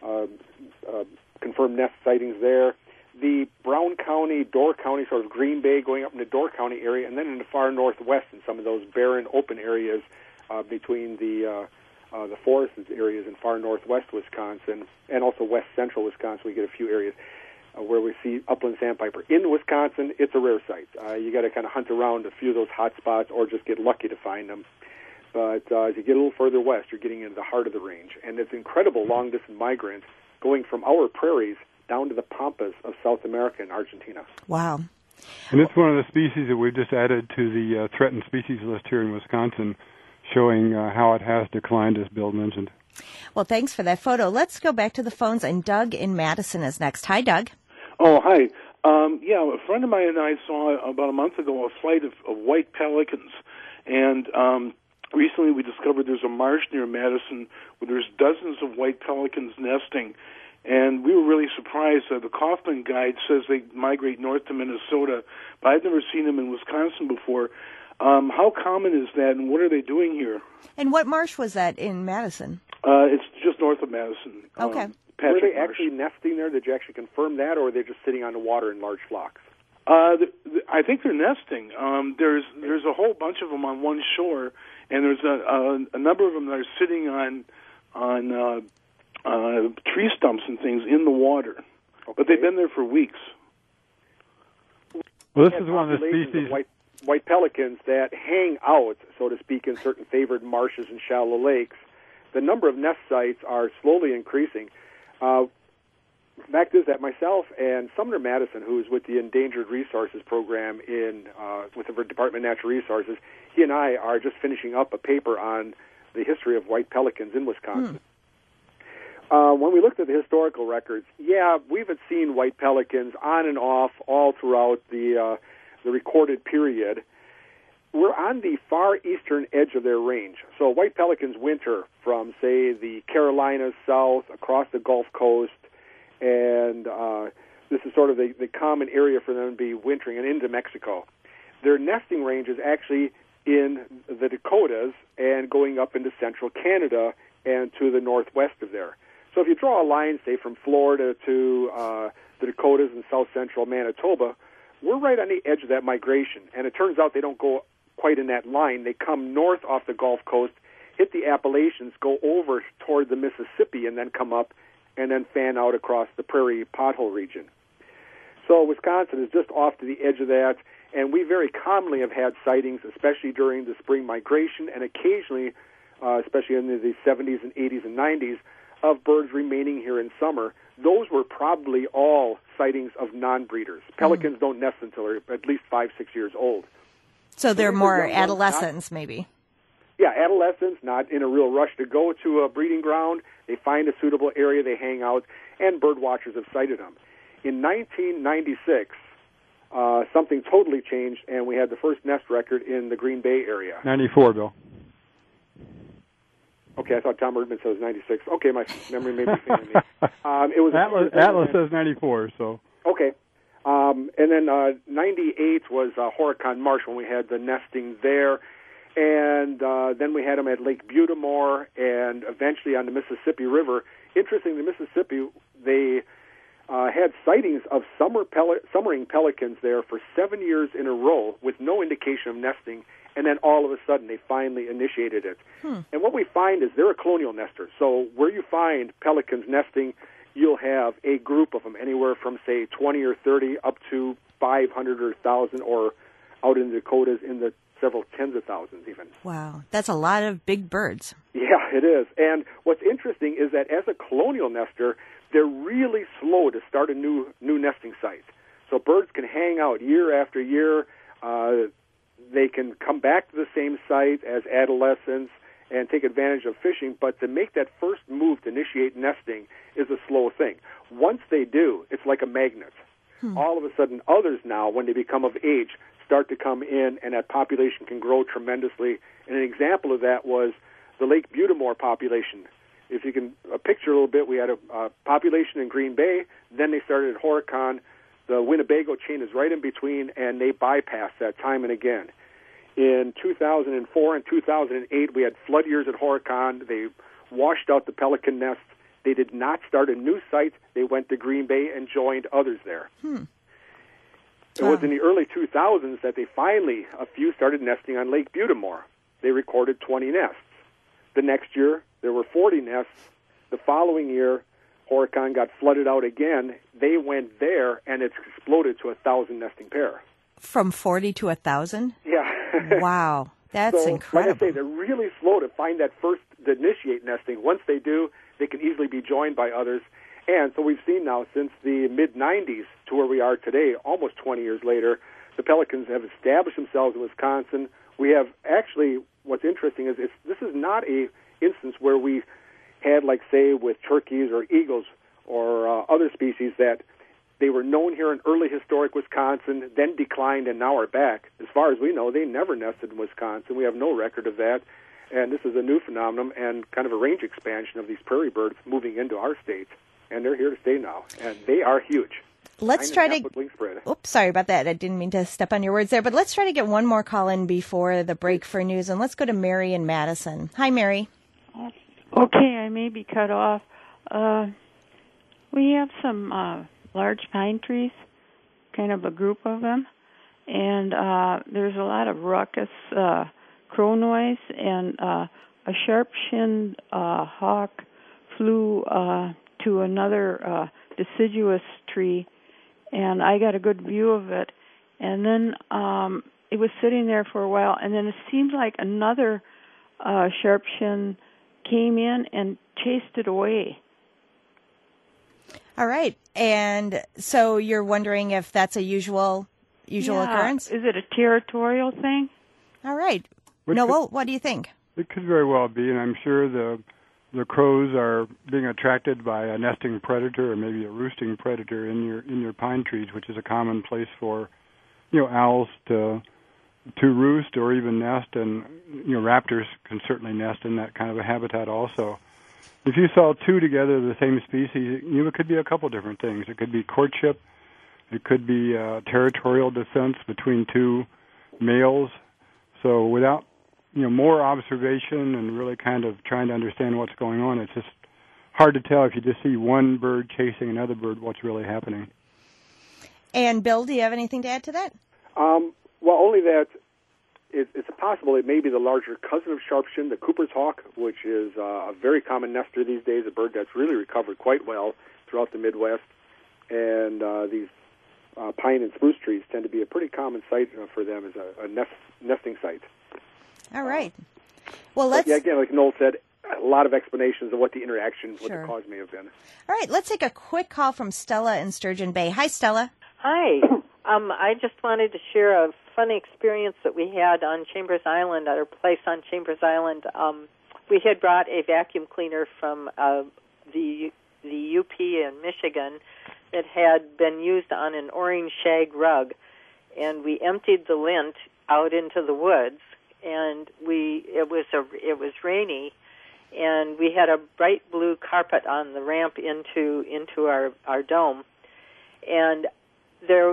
confirmed nest sightings there. The Brown County, Door County, sort of Green Bay, going up in the Door County area, and then in the far northwest in some of those barren, open areas between the forested areas in far northwest Wisconsin, and also west central Wisconsin. We get a few areas where we see upland sandpiper. In Wisconsin, it's a rare sight. You got to kind of hunt around a few of those hot spots, or just get lucky to find them. But as you get a little further west, you're getting into the heart of the range, and it's incredible long-distance migrants going from our prairies down to the pampas of South America and Argentina. Wow. And it's one of the species that we've just added to the threatened species list here in Wisconsin, showing how it has declined, as Bill mentioned. Well, thanks for that photo. Let's go back to the phones, and Doug in Madison is next. Hi, Doug. Oh, hi. A friend of mine and I saw about a month ago a flight of white pelicans, and recently we discovered there's a marsh near Madison where there's dozens of white pelicans nesting. And we were really surprised. The Kaufman Guide says they migrate north to Minnesota, but I've never seen them in Wisconsin before. How common is that, and what are they doing here? And what marsh was that in Madison? It's just north of Madison. Okay. Were they Marsh. actually nesting there? Did you actually confirm that, or are they just sitting on the water in large flocks? I think they're nesting. There's a whole bunch of them on one shore, and there's a number of them that are sitting on tree stumps and things in the water. Okay. But they've been there for weeks. Well, this is one of the species of white pelicans that hang out, so to speak, in certain favored marshes and shallow lakes. The number of nest sites are slowly increasing. The fact is that myself and Sumner Madison, who is with the Endangered Resources Program with the Department of Natural Resources, he and I are just finishing up a paper on the history of white pelicans in Wisconsin. When we looked at the historical records, we've seen white pelicans on and off all throughout the recorded period. We're on the far eastern edge of their range. So white pelicans winter from, say, the Carolinas south across the Gulf Coast, and this is sort of the common area for them to be wintering, and into Mexico. Their nesting range is actually in the Dakotas and going up into central Canada and to the northwest of there. So if you draw a line, say, from Florida to the Dakotas and south central Manitoba, we're right on the edge of that migration. And it turns out they don't go quite in that line. They come north off the Gulf Coast, hit the Appalachians, go over toward the Mississippi, and then come up and then fan out across the prairie pothole region. So Wisconsin is just off to the edge of that, and we very commonly have had sightings, especially during the spring migration, and occasionally, especially in the 70s and 80s and 90s, of birds remaining here in summer. Those were probably all sightings of non-breeders. Pelicans don't nest until they're at least 5-6 years old. So they're more adolescents, maybe. Yeah, adolescents, not in a real rush to go to a breeding ground. They find a suitable area, they hang out, and bird watchers have sighted them. In 1996, something totally changed, and we had the first nest record in the Green Bay area. 94, Bill. Okay, I thought Tom Erdman said it was 96. Okay, my memory may be failing me. It was Atlas says 94, so. Okay. And then 98 was Horicon Marsh when we had the nesting there. And then we had them at Lake Butamore and eventually on the Mississippi River. Interestingly, Mississippi, they had sightings of summering pelicans there for 7 years in a row with no indication of nesting, and then all of a sudden they finally initiated it. And what we find is they're a colonial nester. So where you find pelicans nesting, you'll have a group of them, anywhere from, say, 20 or 30 up to 500 or 1,000, or out in the Dakotas in the several tens of thousands even. Wow, that's a lot of big birds. Yeah, it is. And what's interesting is that as a colonial nester, they're really slow to start a new nesting site. So birds can hang out year after year. They can come back to the same site as adolescents and take advantage of fishing, but to make that first move to initiate nesting is a slow thing. Once they do, it's like a magnet. All of a sudden, others now, when they become of age, start to come in, and that population can grow tremendously. And an example of that was the Lake Butamore population. If you can picture a little bit, we had a population in Green Bay, then they started at Horicon. The Winnebago chain is right in between, and they bypassed that time and again. In 2004 and 2008, we had flood years at Horicon. They washed out the pelican nests. They did not start a new site. They went to Green Bay and joined others there. It was in the early 2000s that they finally, a few started nesting on Lake Butamore. They recorded 20 nests. The next year, there were 40 nests. The following year, Horicon got flooded out again. They went there, and it's exploded to 1,000 nesting pair. From 40 to 1,000? Yeah. Wow, that's so, incredible. Like I say, they're really slow to find that first, to initiate nesting. Once they do, they can easily be joined by others. And so we've seen now since the mid-'90s to where we are today, almost 20 years later, the pelicans have established themselves in Wisconsin. We have actually, what's interesting is this is not a instance where we had, like, say, with turkeys or eagles or other species that they were known here in early historic Wisconsin, then declined, and now are back. As far as we know, they never nested in Wisconsin. We have no record of that. And this is a new phenomenon and kind of a range expansion of these prairie birds moving into our state. And they're here to stay now. And they are huge. Let's try to... wing spread. Oops, sorry about that. I didn't mean to step on your words there. But let's try to get one more call in before the break for news. And let's go to Mary in Madison. Hi, Mary. Okay, I may be cut off. We have some large pine trees, kind of a group of them. And there's a lot of ruckus crow noise. And a sharp-shinned hawk flew to another deciduous tree, and I got a good view of it. And then it was sitting there for a while, and then it seemed like another sharp-shin came in and chased it away. All right. And so you're wondering if that's a usual occurrence? Is it a territorial thing? All right. Noel, what do you think? It could very well be, and I'm sure the crows are being attracted by a nesting predator or maybe a roosting predator in your pine trees, which is a common place for owls to roost or even nest, and raptors can certainly nest in that kind of a habitat also. If you saw two together of the same species, it could be a couple different things. It could be courtship. It could be territorial defense between two males. So without more observation and really kind of trying to understand what's going on, it's just hard to tell if you just see one bird chasing another bird what's really happening. And Bill, do you have anything to add to that? Well, only that it's possible it may be the larger cousin of sharpshin, the Cooper's hawk, which is a very common nester these days, a bird that's really recovered quite well throughout the Midwest. And these pine and spruce trees tend to be a pretty common site for them as a nesting site. All right. Well, let's... Yeah, again, like Noel said, a lot of explanations of what the interaction, Sure. what the cause may have been. All right, let's take a quick call from Stella in Sturgeon Bay. Hi, Stella. Hi. I just wanted to share a funny experience that we had on Chambers Island, at our place on Chambers Island. We had brought a vacuum cleaner from the UP in Michigan that had been used on an orange shag rug, and we emptied the lint out into the woods. And it was rainy, and we had a bright blue carpet on the ramp into our dome, and there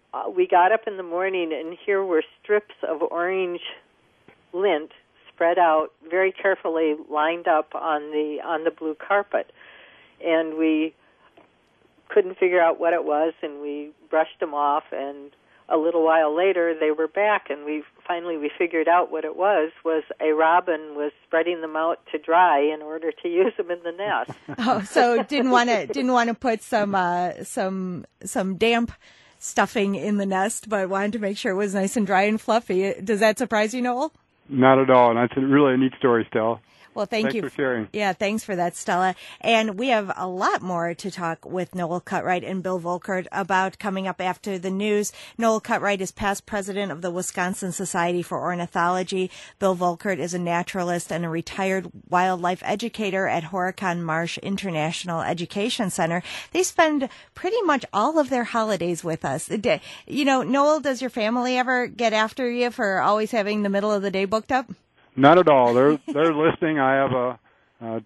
we got up in the morning, and here were strips of orange lint spread out, very carefully lined up on the blue carpet. And we couldn't figure out what it was, and we brushed them off, and a little while later they were back, and we figured out what it was a robin was spreading them out to dry in order to use them in the nest. Oh, so didn't want to put some damp stuffing in the nest, but wanted to make sure it was nice and dry and fluffy. Does that surprise you, Noel? Not at all, and that's really a neat story, Stella. Well, thanks for sharing. Yeah, thanks for that, Stella. And we have a lot more to talk with Noel Cutright and Bill Volkert about coming up after the news. Noel Cutright is past president of the Wisconsin Society for Ornithology. Bill Volkert is a naturalist and a retired wildlife educator at Horicon Marsh International Education Center. They spend pretty much all of their holidays with us. You know, Noel, does your family ever get after you for always having the middle of the day booked up? Not at all. They're listening. I have a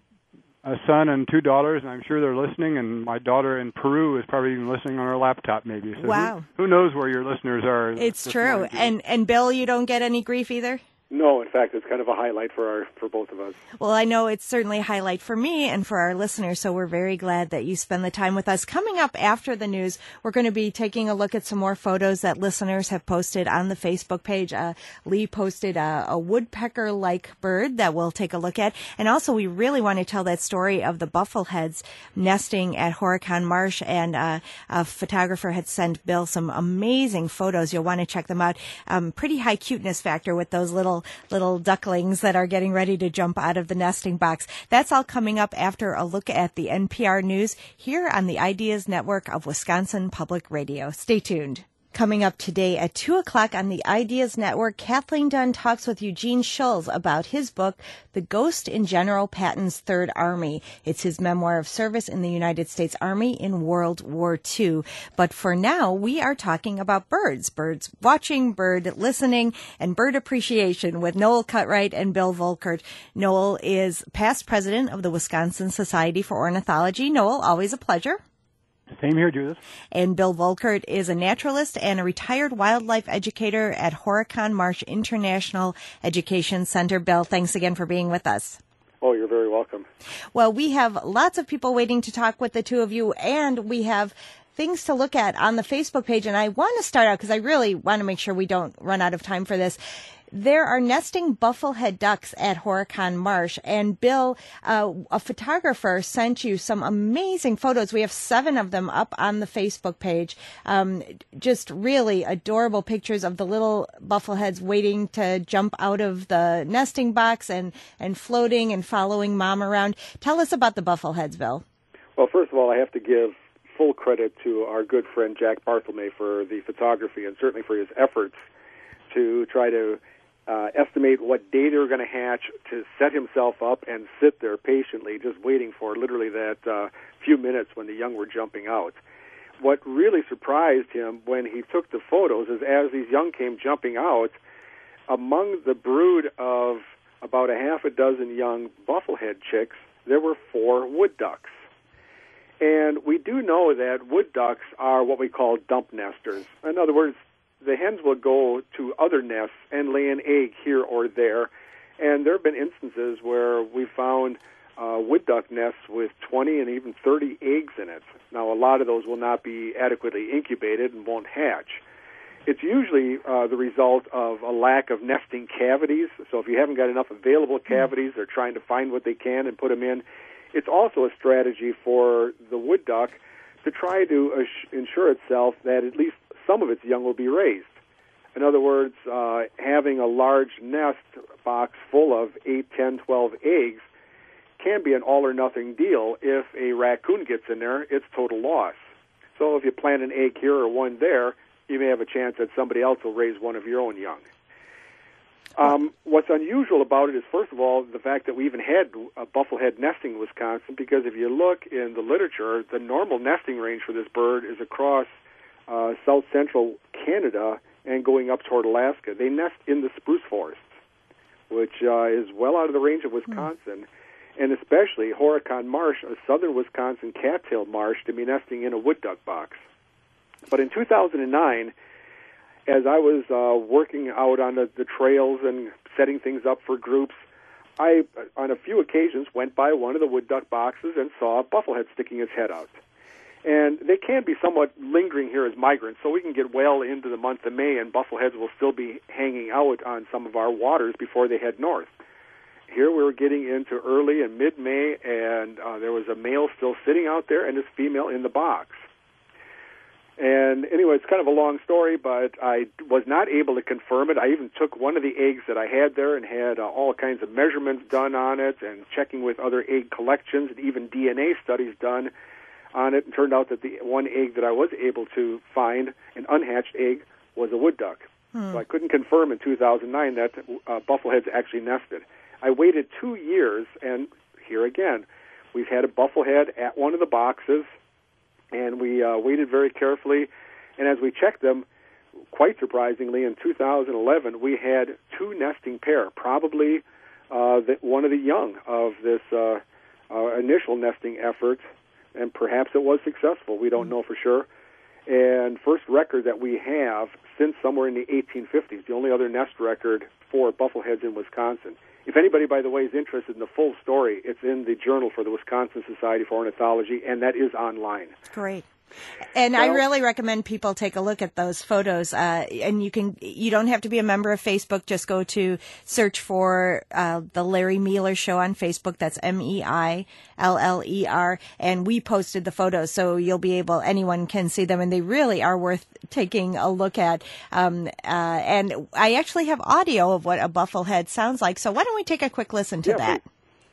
son and 2 daughters, and I'm sure they're listening. And my daughter in Peru is probably even listening on her laptop, maybe. So wow. Who knows where your listeners are? It's true. And Bill, you don't get any grief either? No, in fact, it's kind of a highlight for both of us. Well, I know it's certainly a highlight for me and for our listeners, so we're very glad that you spend the time with us. Coming up after the news, we're going to be taking a look at some more photos that listeners have posted on the Facebook page. Lee posted a woodpecker-like bird that we'll take a look at. And also, we really want to tell that story of the buffleheads nesting at Horicon Marsh, and a photographer had sent Bill some amazing photos. You'll want to check them out. Pretty high cuteness factor with those little ducklings that are getting ready to jump out of the nesting box. That's all coming up after a look at the NPR News here on the Ideas Network of Wisconsin Public Radio. Stay tuned. Coming up today at 2 o'clock on the Ideas Network, Kathleen Dunn talks with Eugene Schulz about his book, The Ghost in General Patton's Third Army. It's his memoir of service in the United States Army in World War II. But for now, we are talking about birds watching, bird listening, and bird appreciation with Noel Cutright and Bill Volkert. Noel is past president of the Wisconsin Society for Ornithology. Noel, always a pleasure. Same here, Judith. And Bill Volkert is a naturalist and a retired wildlife educator at Horicon Marsh International Education Center. Bill, thanks again for being with us. Oh, you're very welcome. Well, we have lots of people waiting to talk with the two of you, and we have things to look at on the Facebook page. And I want to start out because I really want to make sure we don't run out of time for this. There are nesting bufflehead ducks at Horicon Marsh. And Bill, a photographer, sent you some amazing photos. We have 7 of them up on the Facebook page. Just really adorable pictures of the little buffleheads waiting to jump out of the nesting box and floating and following mom around. Tell us about the buffleheads, Bill. Well, first of all, I have to give full credit to our good friend Jack Barthelme for the photography and certainly for his efforts to try to estimate what day they were going to hatch, to set himself up and sit there patiently just waiting for literally that few minutes when the young were jumping out. What really surprised him when he took the photos is as these young came jumping out, among the brood of about a half a dozen young bufflehead chicks, there were 4 wood ducks. And we do know that wood ducks are what we call dump nesters. In other words, the hens will go to other nests and lay an egg here or there. And there have been instances where we found wood duck nests with 20 and even 30 eggs in it. Now, a lot of those will not be adequately incubated and won't hatch. It's usually the result of a lack of nesting cavities. So if you haven't got enough available cavities, they're trying to find what they can and put them in. It's also a strategy for the wood duck to try to ensure itself that at least some of its young will be raised. In other words, having a large nest box full of 8, 10, 12 eggs can be an all-or-nothing deal. If a raccoon gets in there, it's total loss. So if you plant an egg here or one there, you may have a chance that somebody else will raise one of your own young. What's unusual about it is, first of all, the fact that we even had a bufflehead nesting in Wisconsin, because if you look in the literature, the normal nesting range for this bird is across south-central Canada and going up toward Alaska. They nest in the spruce forests, which is well out of the range of Wisconsin, and especially Horicon Marsh, a southern Wisconsin cattail marsh, to be nesting in a wood duck box. But in 2009, as I was working out on the trails and setting things up for groups, I, on a few occasions, went by one of the wood duck boxes and saw a bufflehead sticking its head out. And they can be somewhat lingering here as migrants, so we can get well into the month of May, and buffleheads will still be hanging out on some of our waters before they head north. Here we were getting into early and mid-May, and there was a male still sitting out there and his female in the box. And anyway, it's kind of a long story, but I was not able to confirm it. I even took one of the eggs that I had there and had all kinds of measurements done on it and checking with other egg collections and even DNA studies done on it. And turned out that the one egg that I was able to find, an unhatched egg, was a wood duck. So I couldn't confirm in 2009 that buffleheads actually nested. I waited 2 years, and here again, we've had a bufflehead at one of the boxes, and we waited very carefully, and as we checked them, quite surprisingly, in 2011, we had 2 nesting pair, probably one of the young of this initial nesting effort, and perhaps it was successful. We don't know for sure. And first record that we have since somewhere in the 1850s, the only other nest record for buffleheads in Wisconsin. If anybody, by the way, is interested in the full story, it's in the Journal for the Wisconsin Society for Ornithology, and that is online. Great. And I really recommend people take a look at those photos. And you don't have to be a member of Facebook. Just go to search for the Larry Meiller Show on Facebook. That's MEILLER. And we posted the photos, so anyone can see them, and they really are worth taking a look at. And I actually have audio of what a bufflehead sounds like. So why don't we take a quick listen to that? Please.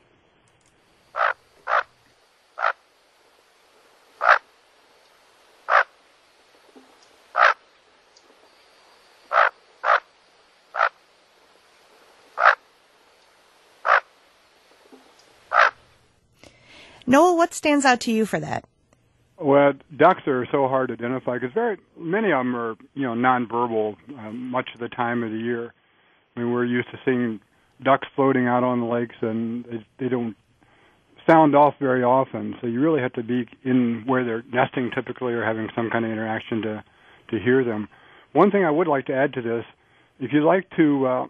Noel, what stands out to you for that? Well, ducks are so hard to identify because many of them are, nonverbal much of the time of the year. I mean, we're used to seeing ducks floating out on the lakes, and they don't sound off very often. So you really have to be in where they're nesting typically or having some kind of interaction to hear them. One thing I would like to add to this, if you'd like to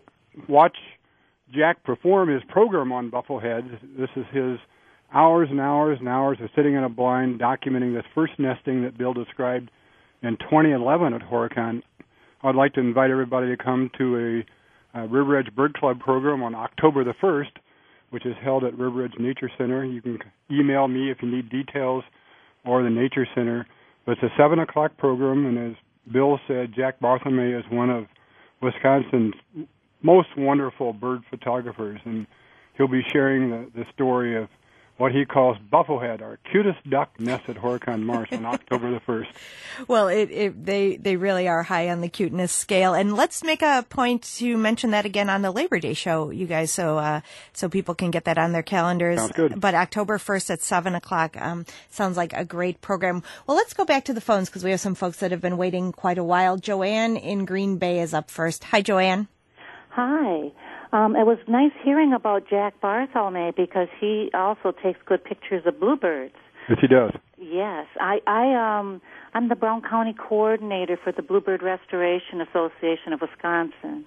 watch Jack perform his program on buffleheads, this is his hours and hours and hours of sitting in a blind documenting this first nesting that Bill described in 2011 at Horicon. I'd like to invite everybody to come to a River Edge Bird Club program on October the 1st, which is held at River Edge Nature Center. You can email me if you need details, or the Nature Center. But it's a 7 o'clock program, and as Bill said, Jack Barthelme is one of Wisconsin's most wonderful bird photographers, and he'll be sharing the story of what he calls bufflehead, our cutest duck nest at Horicon Marsh on October the 1st. Well, they really are high on the cuteness scale. And let's make a point to mention that again on the Labor Day show, you guys, so people can get that on their calendars. Sounds good. But October 1st at 7 o'clock sounds like a great program. Well, let's go back to the phones because we have some folks that have been waiting quite a while. Joanne in Green Bay is up first. Hi, Joanne. Hi. It was nice hearing about Jack Barthelme because he also takes good pictures of bluebirds. Yes, he does. Yes, I'm the Brown County coordinator for the Bluebird Restoration Association of Wisconsin,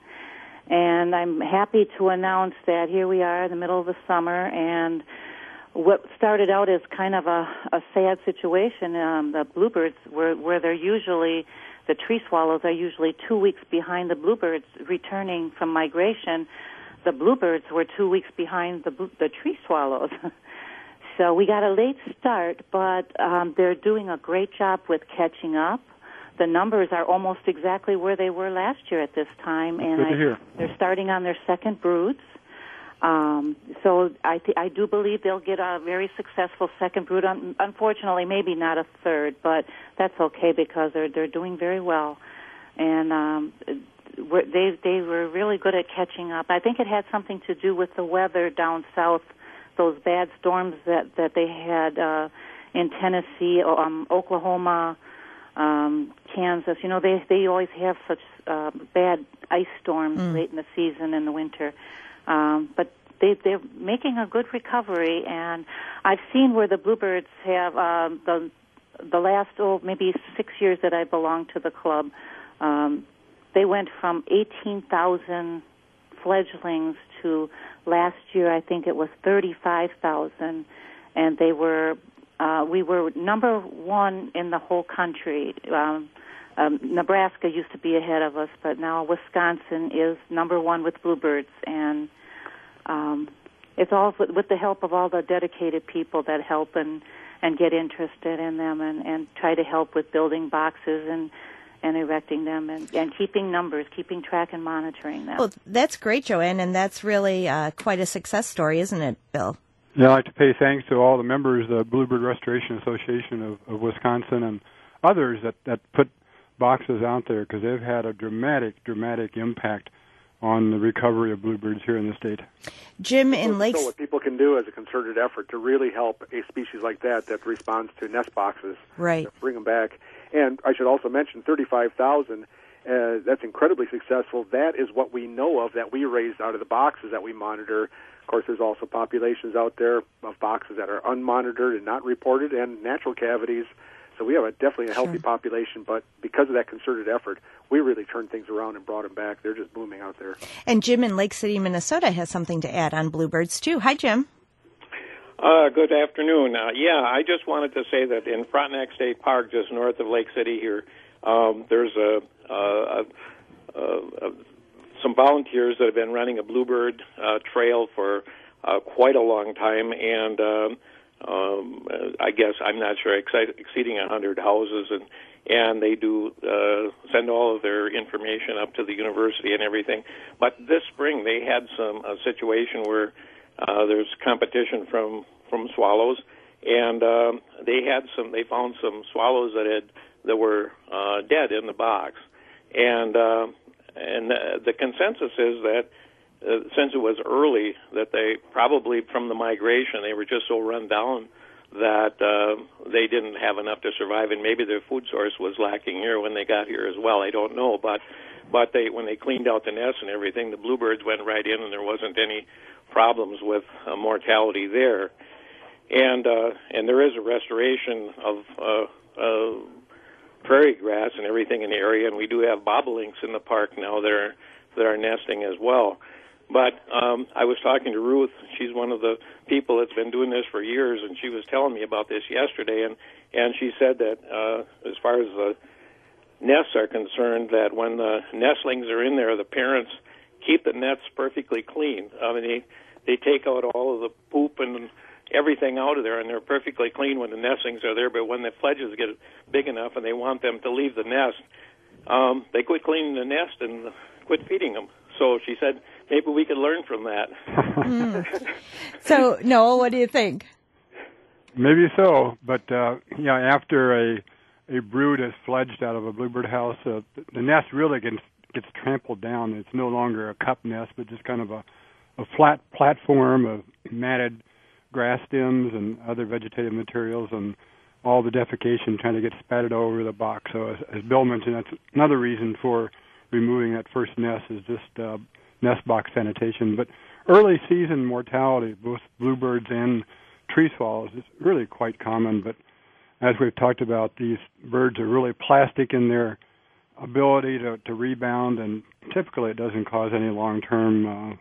and I'm happy to announce that here we are in the middle of the summer, and what started out as kind of a sad situation, the bluebirds where they're usually, the tree swallows are usually 2 weeks behind the bluebirds returning from migration. The bluebirds were 2 weeks behind the tree swallows. So we got a late start, but they're doing a great job with catching up. The numbers are almost exactly where they were last year at this time, and they're starting on their second broods. So I do believe they'll get a very successful second brood. Unfortunately, maybe not a third, but that's okay because they're doing very well, and they were really good at catching up. I think it had something to do with the weather down south, those bad storms that they had in Tennessee, Oklahoma, Kansas. You know, they always have such bad ice storms late in the season in the winter. But they're making a good recovery, and I've seen where the bluebirds have the last maybe 6 years that I belonged to the club. They went from 18,000 fledglings to last year, I think it was 35,000, and we were number one in the whole country. Nebraska used to be ahead of us, but now Wisconsin is number one with bluebirds, and it's all with the help of all the dedicated people that help and get interested in them and try to help with building boxes and erecting them and keeping numbers, keeping track and monitoring them. Well, that's great, Joanne, and that's really quite a success story, isn't it, Bill? Yeah, I'd like to pay thanks to all the members of the Bluebird Restoration Association of Wisconsin and others that put boxes out there, because they've had a dramatic impact on the recovery of bluebirds here in the state. Jim, in Lakes... So what people can do as a concerted effort to really help a species like that responds to nest boxes, right? Bring them back. And I should also mention 35,000, that's incredibly successful. That is what we know of that we raised out of the boxes that we monitor. Of course, there's also populations out there of boxes that are unmonitored and not reported, and natural cavities. So we have definitely a healthy population, but because of that concerted effort, we really turned things around and brought them back. They're just booming out there. And Jim in Lake City, Minnesota has something to add on bluebirds, too. Hi, Jim. Good afternoon. I just wanted to say that in Frontenac State Park, just north of Lake City here, there's some volunteers that have been running a bluebird trail for quite a long time, and I guess, I'm not sure, exceeding 100 houses, and they do send all of their information up to the university and everything. But this spring they had a situation where there's competition from swallows, and they found some swallows that were dead in the box, and the consensus is that since it was early, that they probably from the migration they were just so run down that they didn't have enough to survive, and maybe their food source was lacking here when they got here as well. I don't know, but when they cleaned out the nest and everything, the bluebirds went right in, and there wasn't any problems with mortality there. And there is a restoration of prairie grass and everything in the area, and we do have bobolinks in the park now that are nesting as well. But I was talking to Ruth. She's one of the people that's been doing this for years, and she was telling me about this yesterday, and she said that as far as the nests are concerned, that when the nestlings are in there, the parents keep the nests perfectly clean. I mean, they take out all of the poop and everything out of there, and they're perfectly clean when the nestlings are there, but when the fledges get big enough and they want them to leave the nest, they quit cleaning the nest and quit feeding them. So she said, maybe we could learn from that. So, Noel, what do you think? Maybe so, but after a brood is fledged out of a bluebird house, the nest really gets trampled down. It's no longer a cup nest, but just kind of a flat platform of matted grass stems and other vegetative materials, and all the defecation trying to get spattered over the box. So as Bill mentioned, that's another reason for removing that first nest, is just nest box sanitation. But early season mortality, both bluebirds and tree swallows, is really quite common. But as we've talked about, these birds are really plastic in their ability to rebound, and typically it doesn't cause any long-term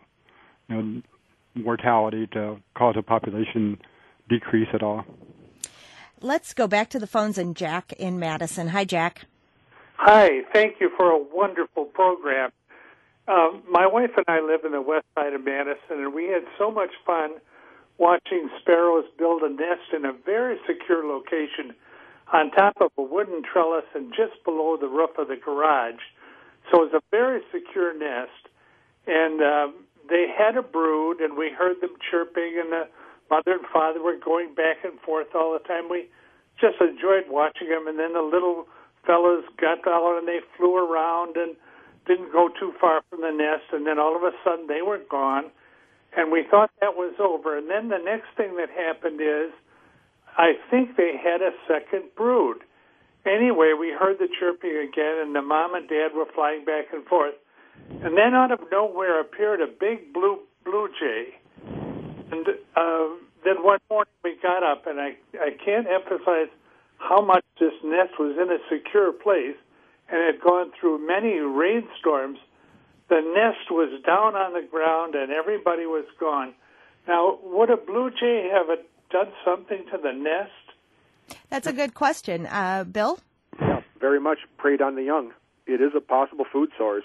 mortality to cause a population decrease at all. Let's go back to the phones and Jack in Madison. Hi, Jack. Hi, thank you for a wonderful program. My wife and I live in the west side of Madison, and we had so much fun watching sparrows build a nest in a very secure location on top of a wooden trellis and just below the roof of the garage. So it was a very secure nest, and they had a brood, and we heard them chirping, and the mother and father were going back and forth all the time. We just enjoyed watching them, and then the little fellas got out and they flew around and didn't go too far from the nest, and then all of a sudden they were gone, and we thought that was over. And then the next thing that happened is I think they had a second brood. Anyway, we heard the chirping again, and the mom and dad were flying back and forth. And then out of nowhere appeared a big blue jay. And then one morning we got up, and I can't emphasize how much this nest was in a secure place, and had gone through many rainstorms, the nest was down on the ground and everybody was gone. Now, would a blue jay have done something to the nest? That's a good question. Bill? Yeah, very much preyed on the young. It is a possible food source.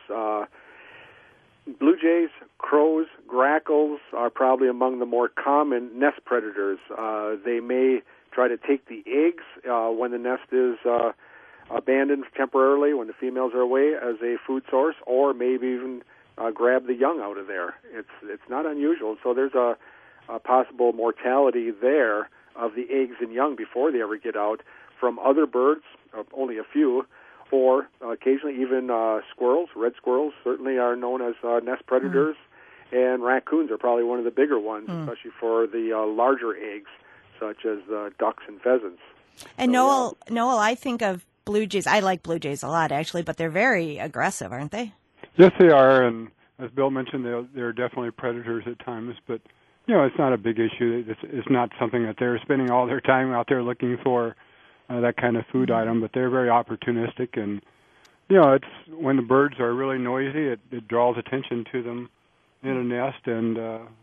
Blue jays, crows, grackles are probably among the more common nest predators. They may try to take the eggs when the nest is abandoned temporarily, when the females are away, as a food source, or maybe even grab the young out of there. It's not unusual. So there's a possible mortality there of the eggs and young before they ever get out from other birds, only a few, or occasionally even squirrels. Red squirrels certainly are known as nest predators, and raccoons are probably one of the bigger ones, especially for the larger eggs, such as ducks and pheasants. And Noel, I think of blue jays. I like blue jays a lot, actually, but they're very aggressive, aren't they? Yes, they are, and as Bill mentioned, they're definitely predators at times, but it's not a big issue. It's not something that they're spending all their time out there looking for that kind of food item, but they're very opportunistic, and it's when the birds are really noisy, it draws attention to them in a nest, and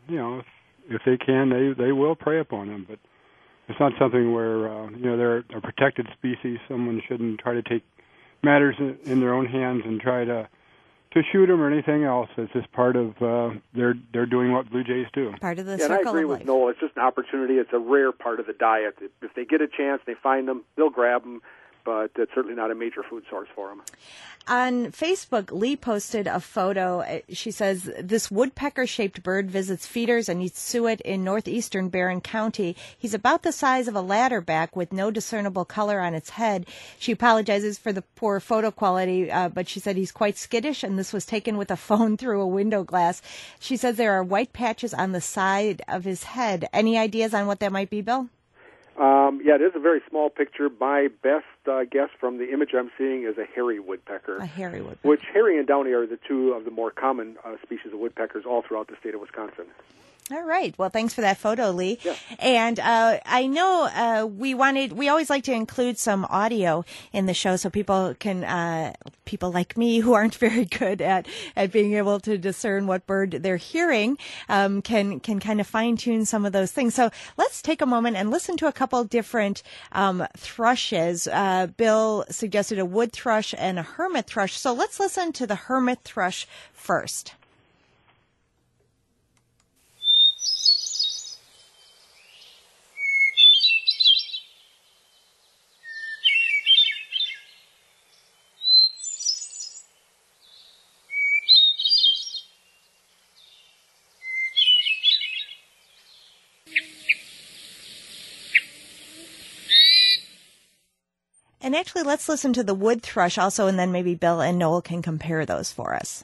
if they can, they will prey upon them. But it's not something where they're a protected species. Someone shouldn't try to take matters in their own hands and try to shoot them or anything else. It's just part of they're doing what blue jays do. Part of the circle of life. And I agree with Noel. It's just an opportunity. It's a rare part of the diet. If they get a chance, they find them, they'll grab them, but it's certainly not a major food source for them. On Facebook, Lee posted a photo. She says, this woodpecker-shaped bird visits feeders and eats suet in northeastern Barron County. He's about the size of a ladderback with no discernible color on its head. She apologizes for the poor photo quality, but she said he's quite skittish, and this was taken with a phone through a window glass. She says there are white patches on the side of his head. Any ideas on what that might be, Bill? Yeah, it is a very small picture. My best guess from the image I'm seeing is a hairy woodpecker. A hairy woodpecker. Which hairy and downy are the two of the more common species of woodpeckers all throughout the state of Wisconsin. All right. Well, thanks for that photo, Lee. Yeah. And I know we always like to include some audio in the show so people can, people like me who aren't very good at being able to discern what bird they're hearing, can kind of fine tune some of those things. So let's take a moment and listen to a couple different thrushes. Bill suggested a wood thrush and a hermit thrush. So let's listen to the hermit thrush first. And actually, let's listen to the wood thrush also, and then maybe Bill and Noel can compare those for us.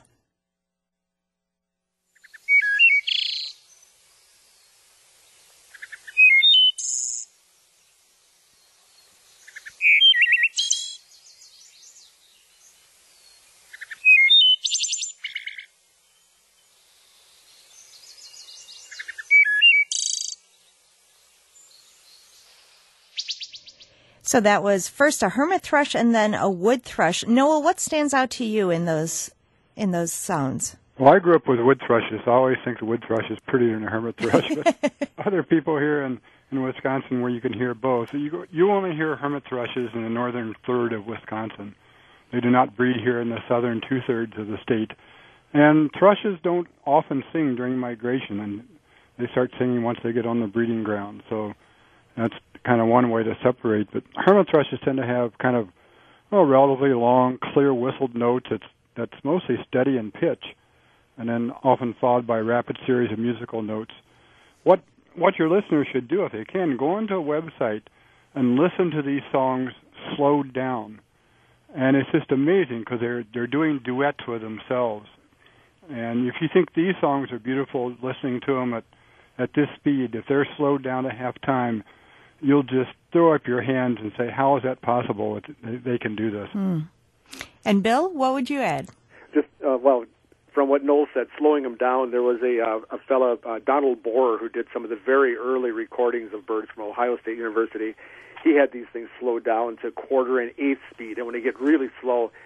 So that was first a hermit thrush and then a wood thrush. Noel, what stands out to you in those sounds? Well, I grew up with wood thrushes. I always think the wood thrush is prettier than a hermit thrush. But other people here in Wisconsin where you can hear both. You only hear hermit thrushes in the northern third of Wisconsin. They do not breed here in the southern two-thirds of the state. And thrushes don't often sing during migration, and they start singing once they get on the breeding ground. So that's kind of one way to separate. But hermit thrushes tend to have kind of relatively long, clear whistled notes that's mostly steady in pitch, and then often followed by a rapid series of musical notes. What your listeners should do, if they can, go onto a website and listen to these songs slowed down. And it's just amazing because they're doing duets with themselves. And if you think these songs are beautiful, listening to them at this speed, if they're slowed down to half time, you'll just throw up your hands and say, how is that possible? They can do this. And Bill, what would you add? Just, from what Noel said, slowing them down, there was a fellow, Donald Borer, who did some of the very early recordings of birds from Ohio State University. He had these things slowed down to quarter and eighth speed, and when they get really slow,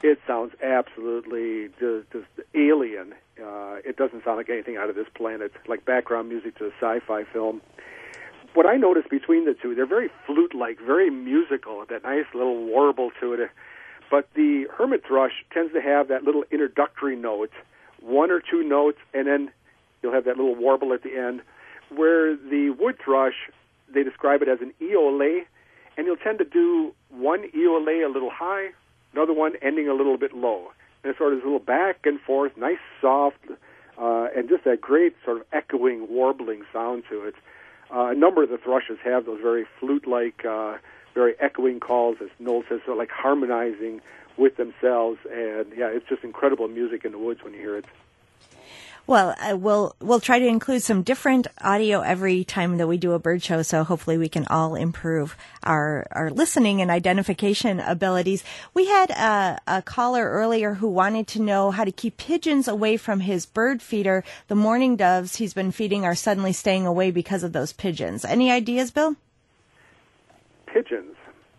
It sounds absolutely just alien. It doesn't sound like anything out of this planet, like background music to a sci-fi film. What I noticed between the two, they're very flute-like, very musical, that nice little warble to it. But the hermit thrush tends to have that little introductory note, one or two notes, and then you'll have that little warble at the end, where the wood thrush, they describe it as an eole, and you'll tend to do one eole a little high, another one ending a little bit low. And it's sort of this little back and forth, nice, soft, and just that great sort of echoing, warbling sound to it. A number of the thrushes have those very flute-like, very echoing calls, as Noel says, sort of like harmonizing with themselves. And, yeah, it's just incredible music in the woods when you hear it. Well, we'll try to include some different audio every time that we do a bird show, so hopefully we can all improve our listening and identification abilities. We had a caller earlier who wanted to know how to keep pigeons away from his bird feeder. The mourning doves he's been feeding are suddenly staying away because of those pigeons. Any ideas, Bill? Pigeons?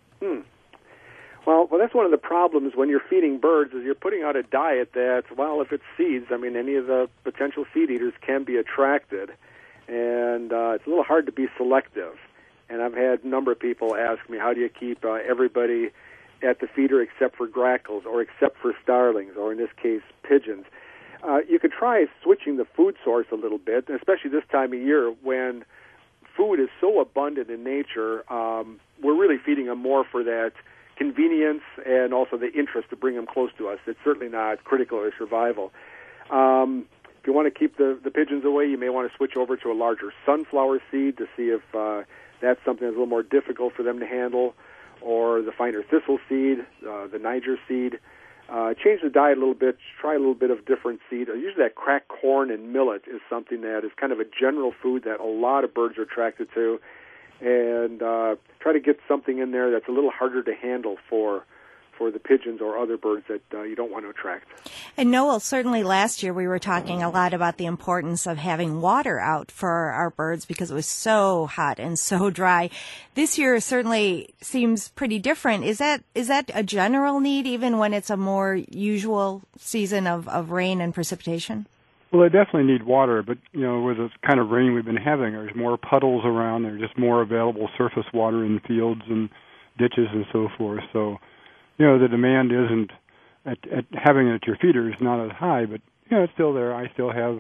Well, that's one of the problems when you're feeding birds is you're putting out a diet that, well, if it's seeds, I mean, any of the potential seed eaters can be attracted. And it's a little hard to be selective. And I've had a number of people ask me, how do you keep everybody at the feeder except for grackles or except for starlings, or in this case, pigeons? You could try switching the food source a little bit, especially this time of year when food is so abundant in nature. We're really feeding them more for that convenience and also the interest to bring them close to us. It's certainly not critical to survival. If you want to keep the pigeons away, you may want to switch over to a larger sunflower seed to see if that's something that's a little more difficult for them to handle, or the finer thistle seed, the Niger seed. Change the diet a little bit, try a little bit of different seed. Usually that cracked corn and millet is something that is kind of a general food that a lot of birds are attracted to. And try to get something in there that's a little harder to handle for the pigeons or other birds that you don't want to attract. And Noel, certainly last year we were talking a lot about the importance of having water out for our birds because it was so hot and so dry. This year certainly seems pretty different. Is that a general need even when it's a more usual season of rain and precipitation? Well, they definitely need water, but, with the kind of rain we've been having, there's more puddles around. There's just more available surface water in fields and ditches and so forth. So, the demand isn't at having it at your feeder is not as high, but, it's still there. I still have,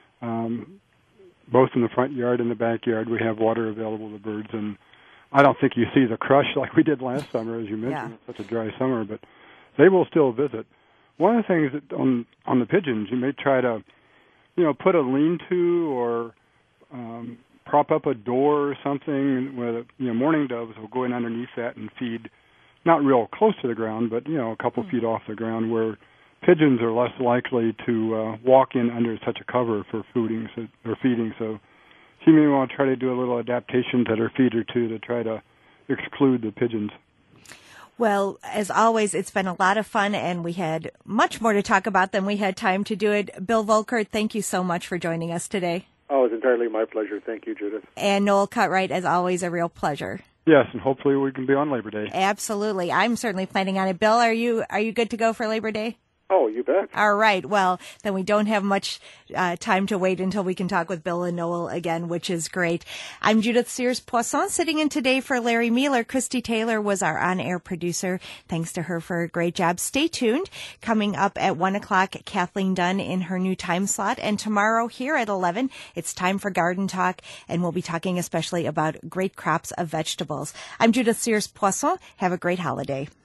both in the front yard and the backyard, we have water available to birds. And I don't think you see the crush like we did last summer, as you mentioned. It's such a dry summer, but they will still visit. One of the things that on the pigeons, you may try to put a lean-to or prop up a door or something where, mourning doves will go in underneath that and feed, not real close to the ground, but, a couple feet off the ground, where pigeons are less likely to walk in under such a cover for feeding. So you may want to try to do a little adaptation to their feeder, too, to try to exclude the pigeons. Well, as always, it's been a lot of fun, and we had much more to talk about than we had time to do it. Bill Volkert, thank you so much for joining us today. Oh, it's entirely my pleasure. Thank you, Judith. And Noel Cutright, as always, a real pleasure. Yes, and hopefully we can be on Labor Day. Absolutely. I'm certainly planning on it. Bill, are you good to go for Labor Day? Oh, you bet. All right. Well, then we don't have much time to wait until we can talk with Bill and Noel again, which is great. I'm Judith Sears-Poisson, sitting in today for Larry Mueller. Christy Taylor was our on-air producer. Thanks to her for a great job. Stay tuned. Coming up at 1 o'clock, Kathleen Dunn in her new time slot. And tomorrow here at 11, it's time for Garden Talk, and we'll be talking especially about great crops of vegetables. I'm Judith Sears-Poisson. Have a great holiday.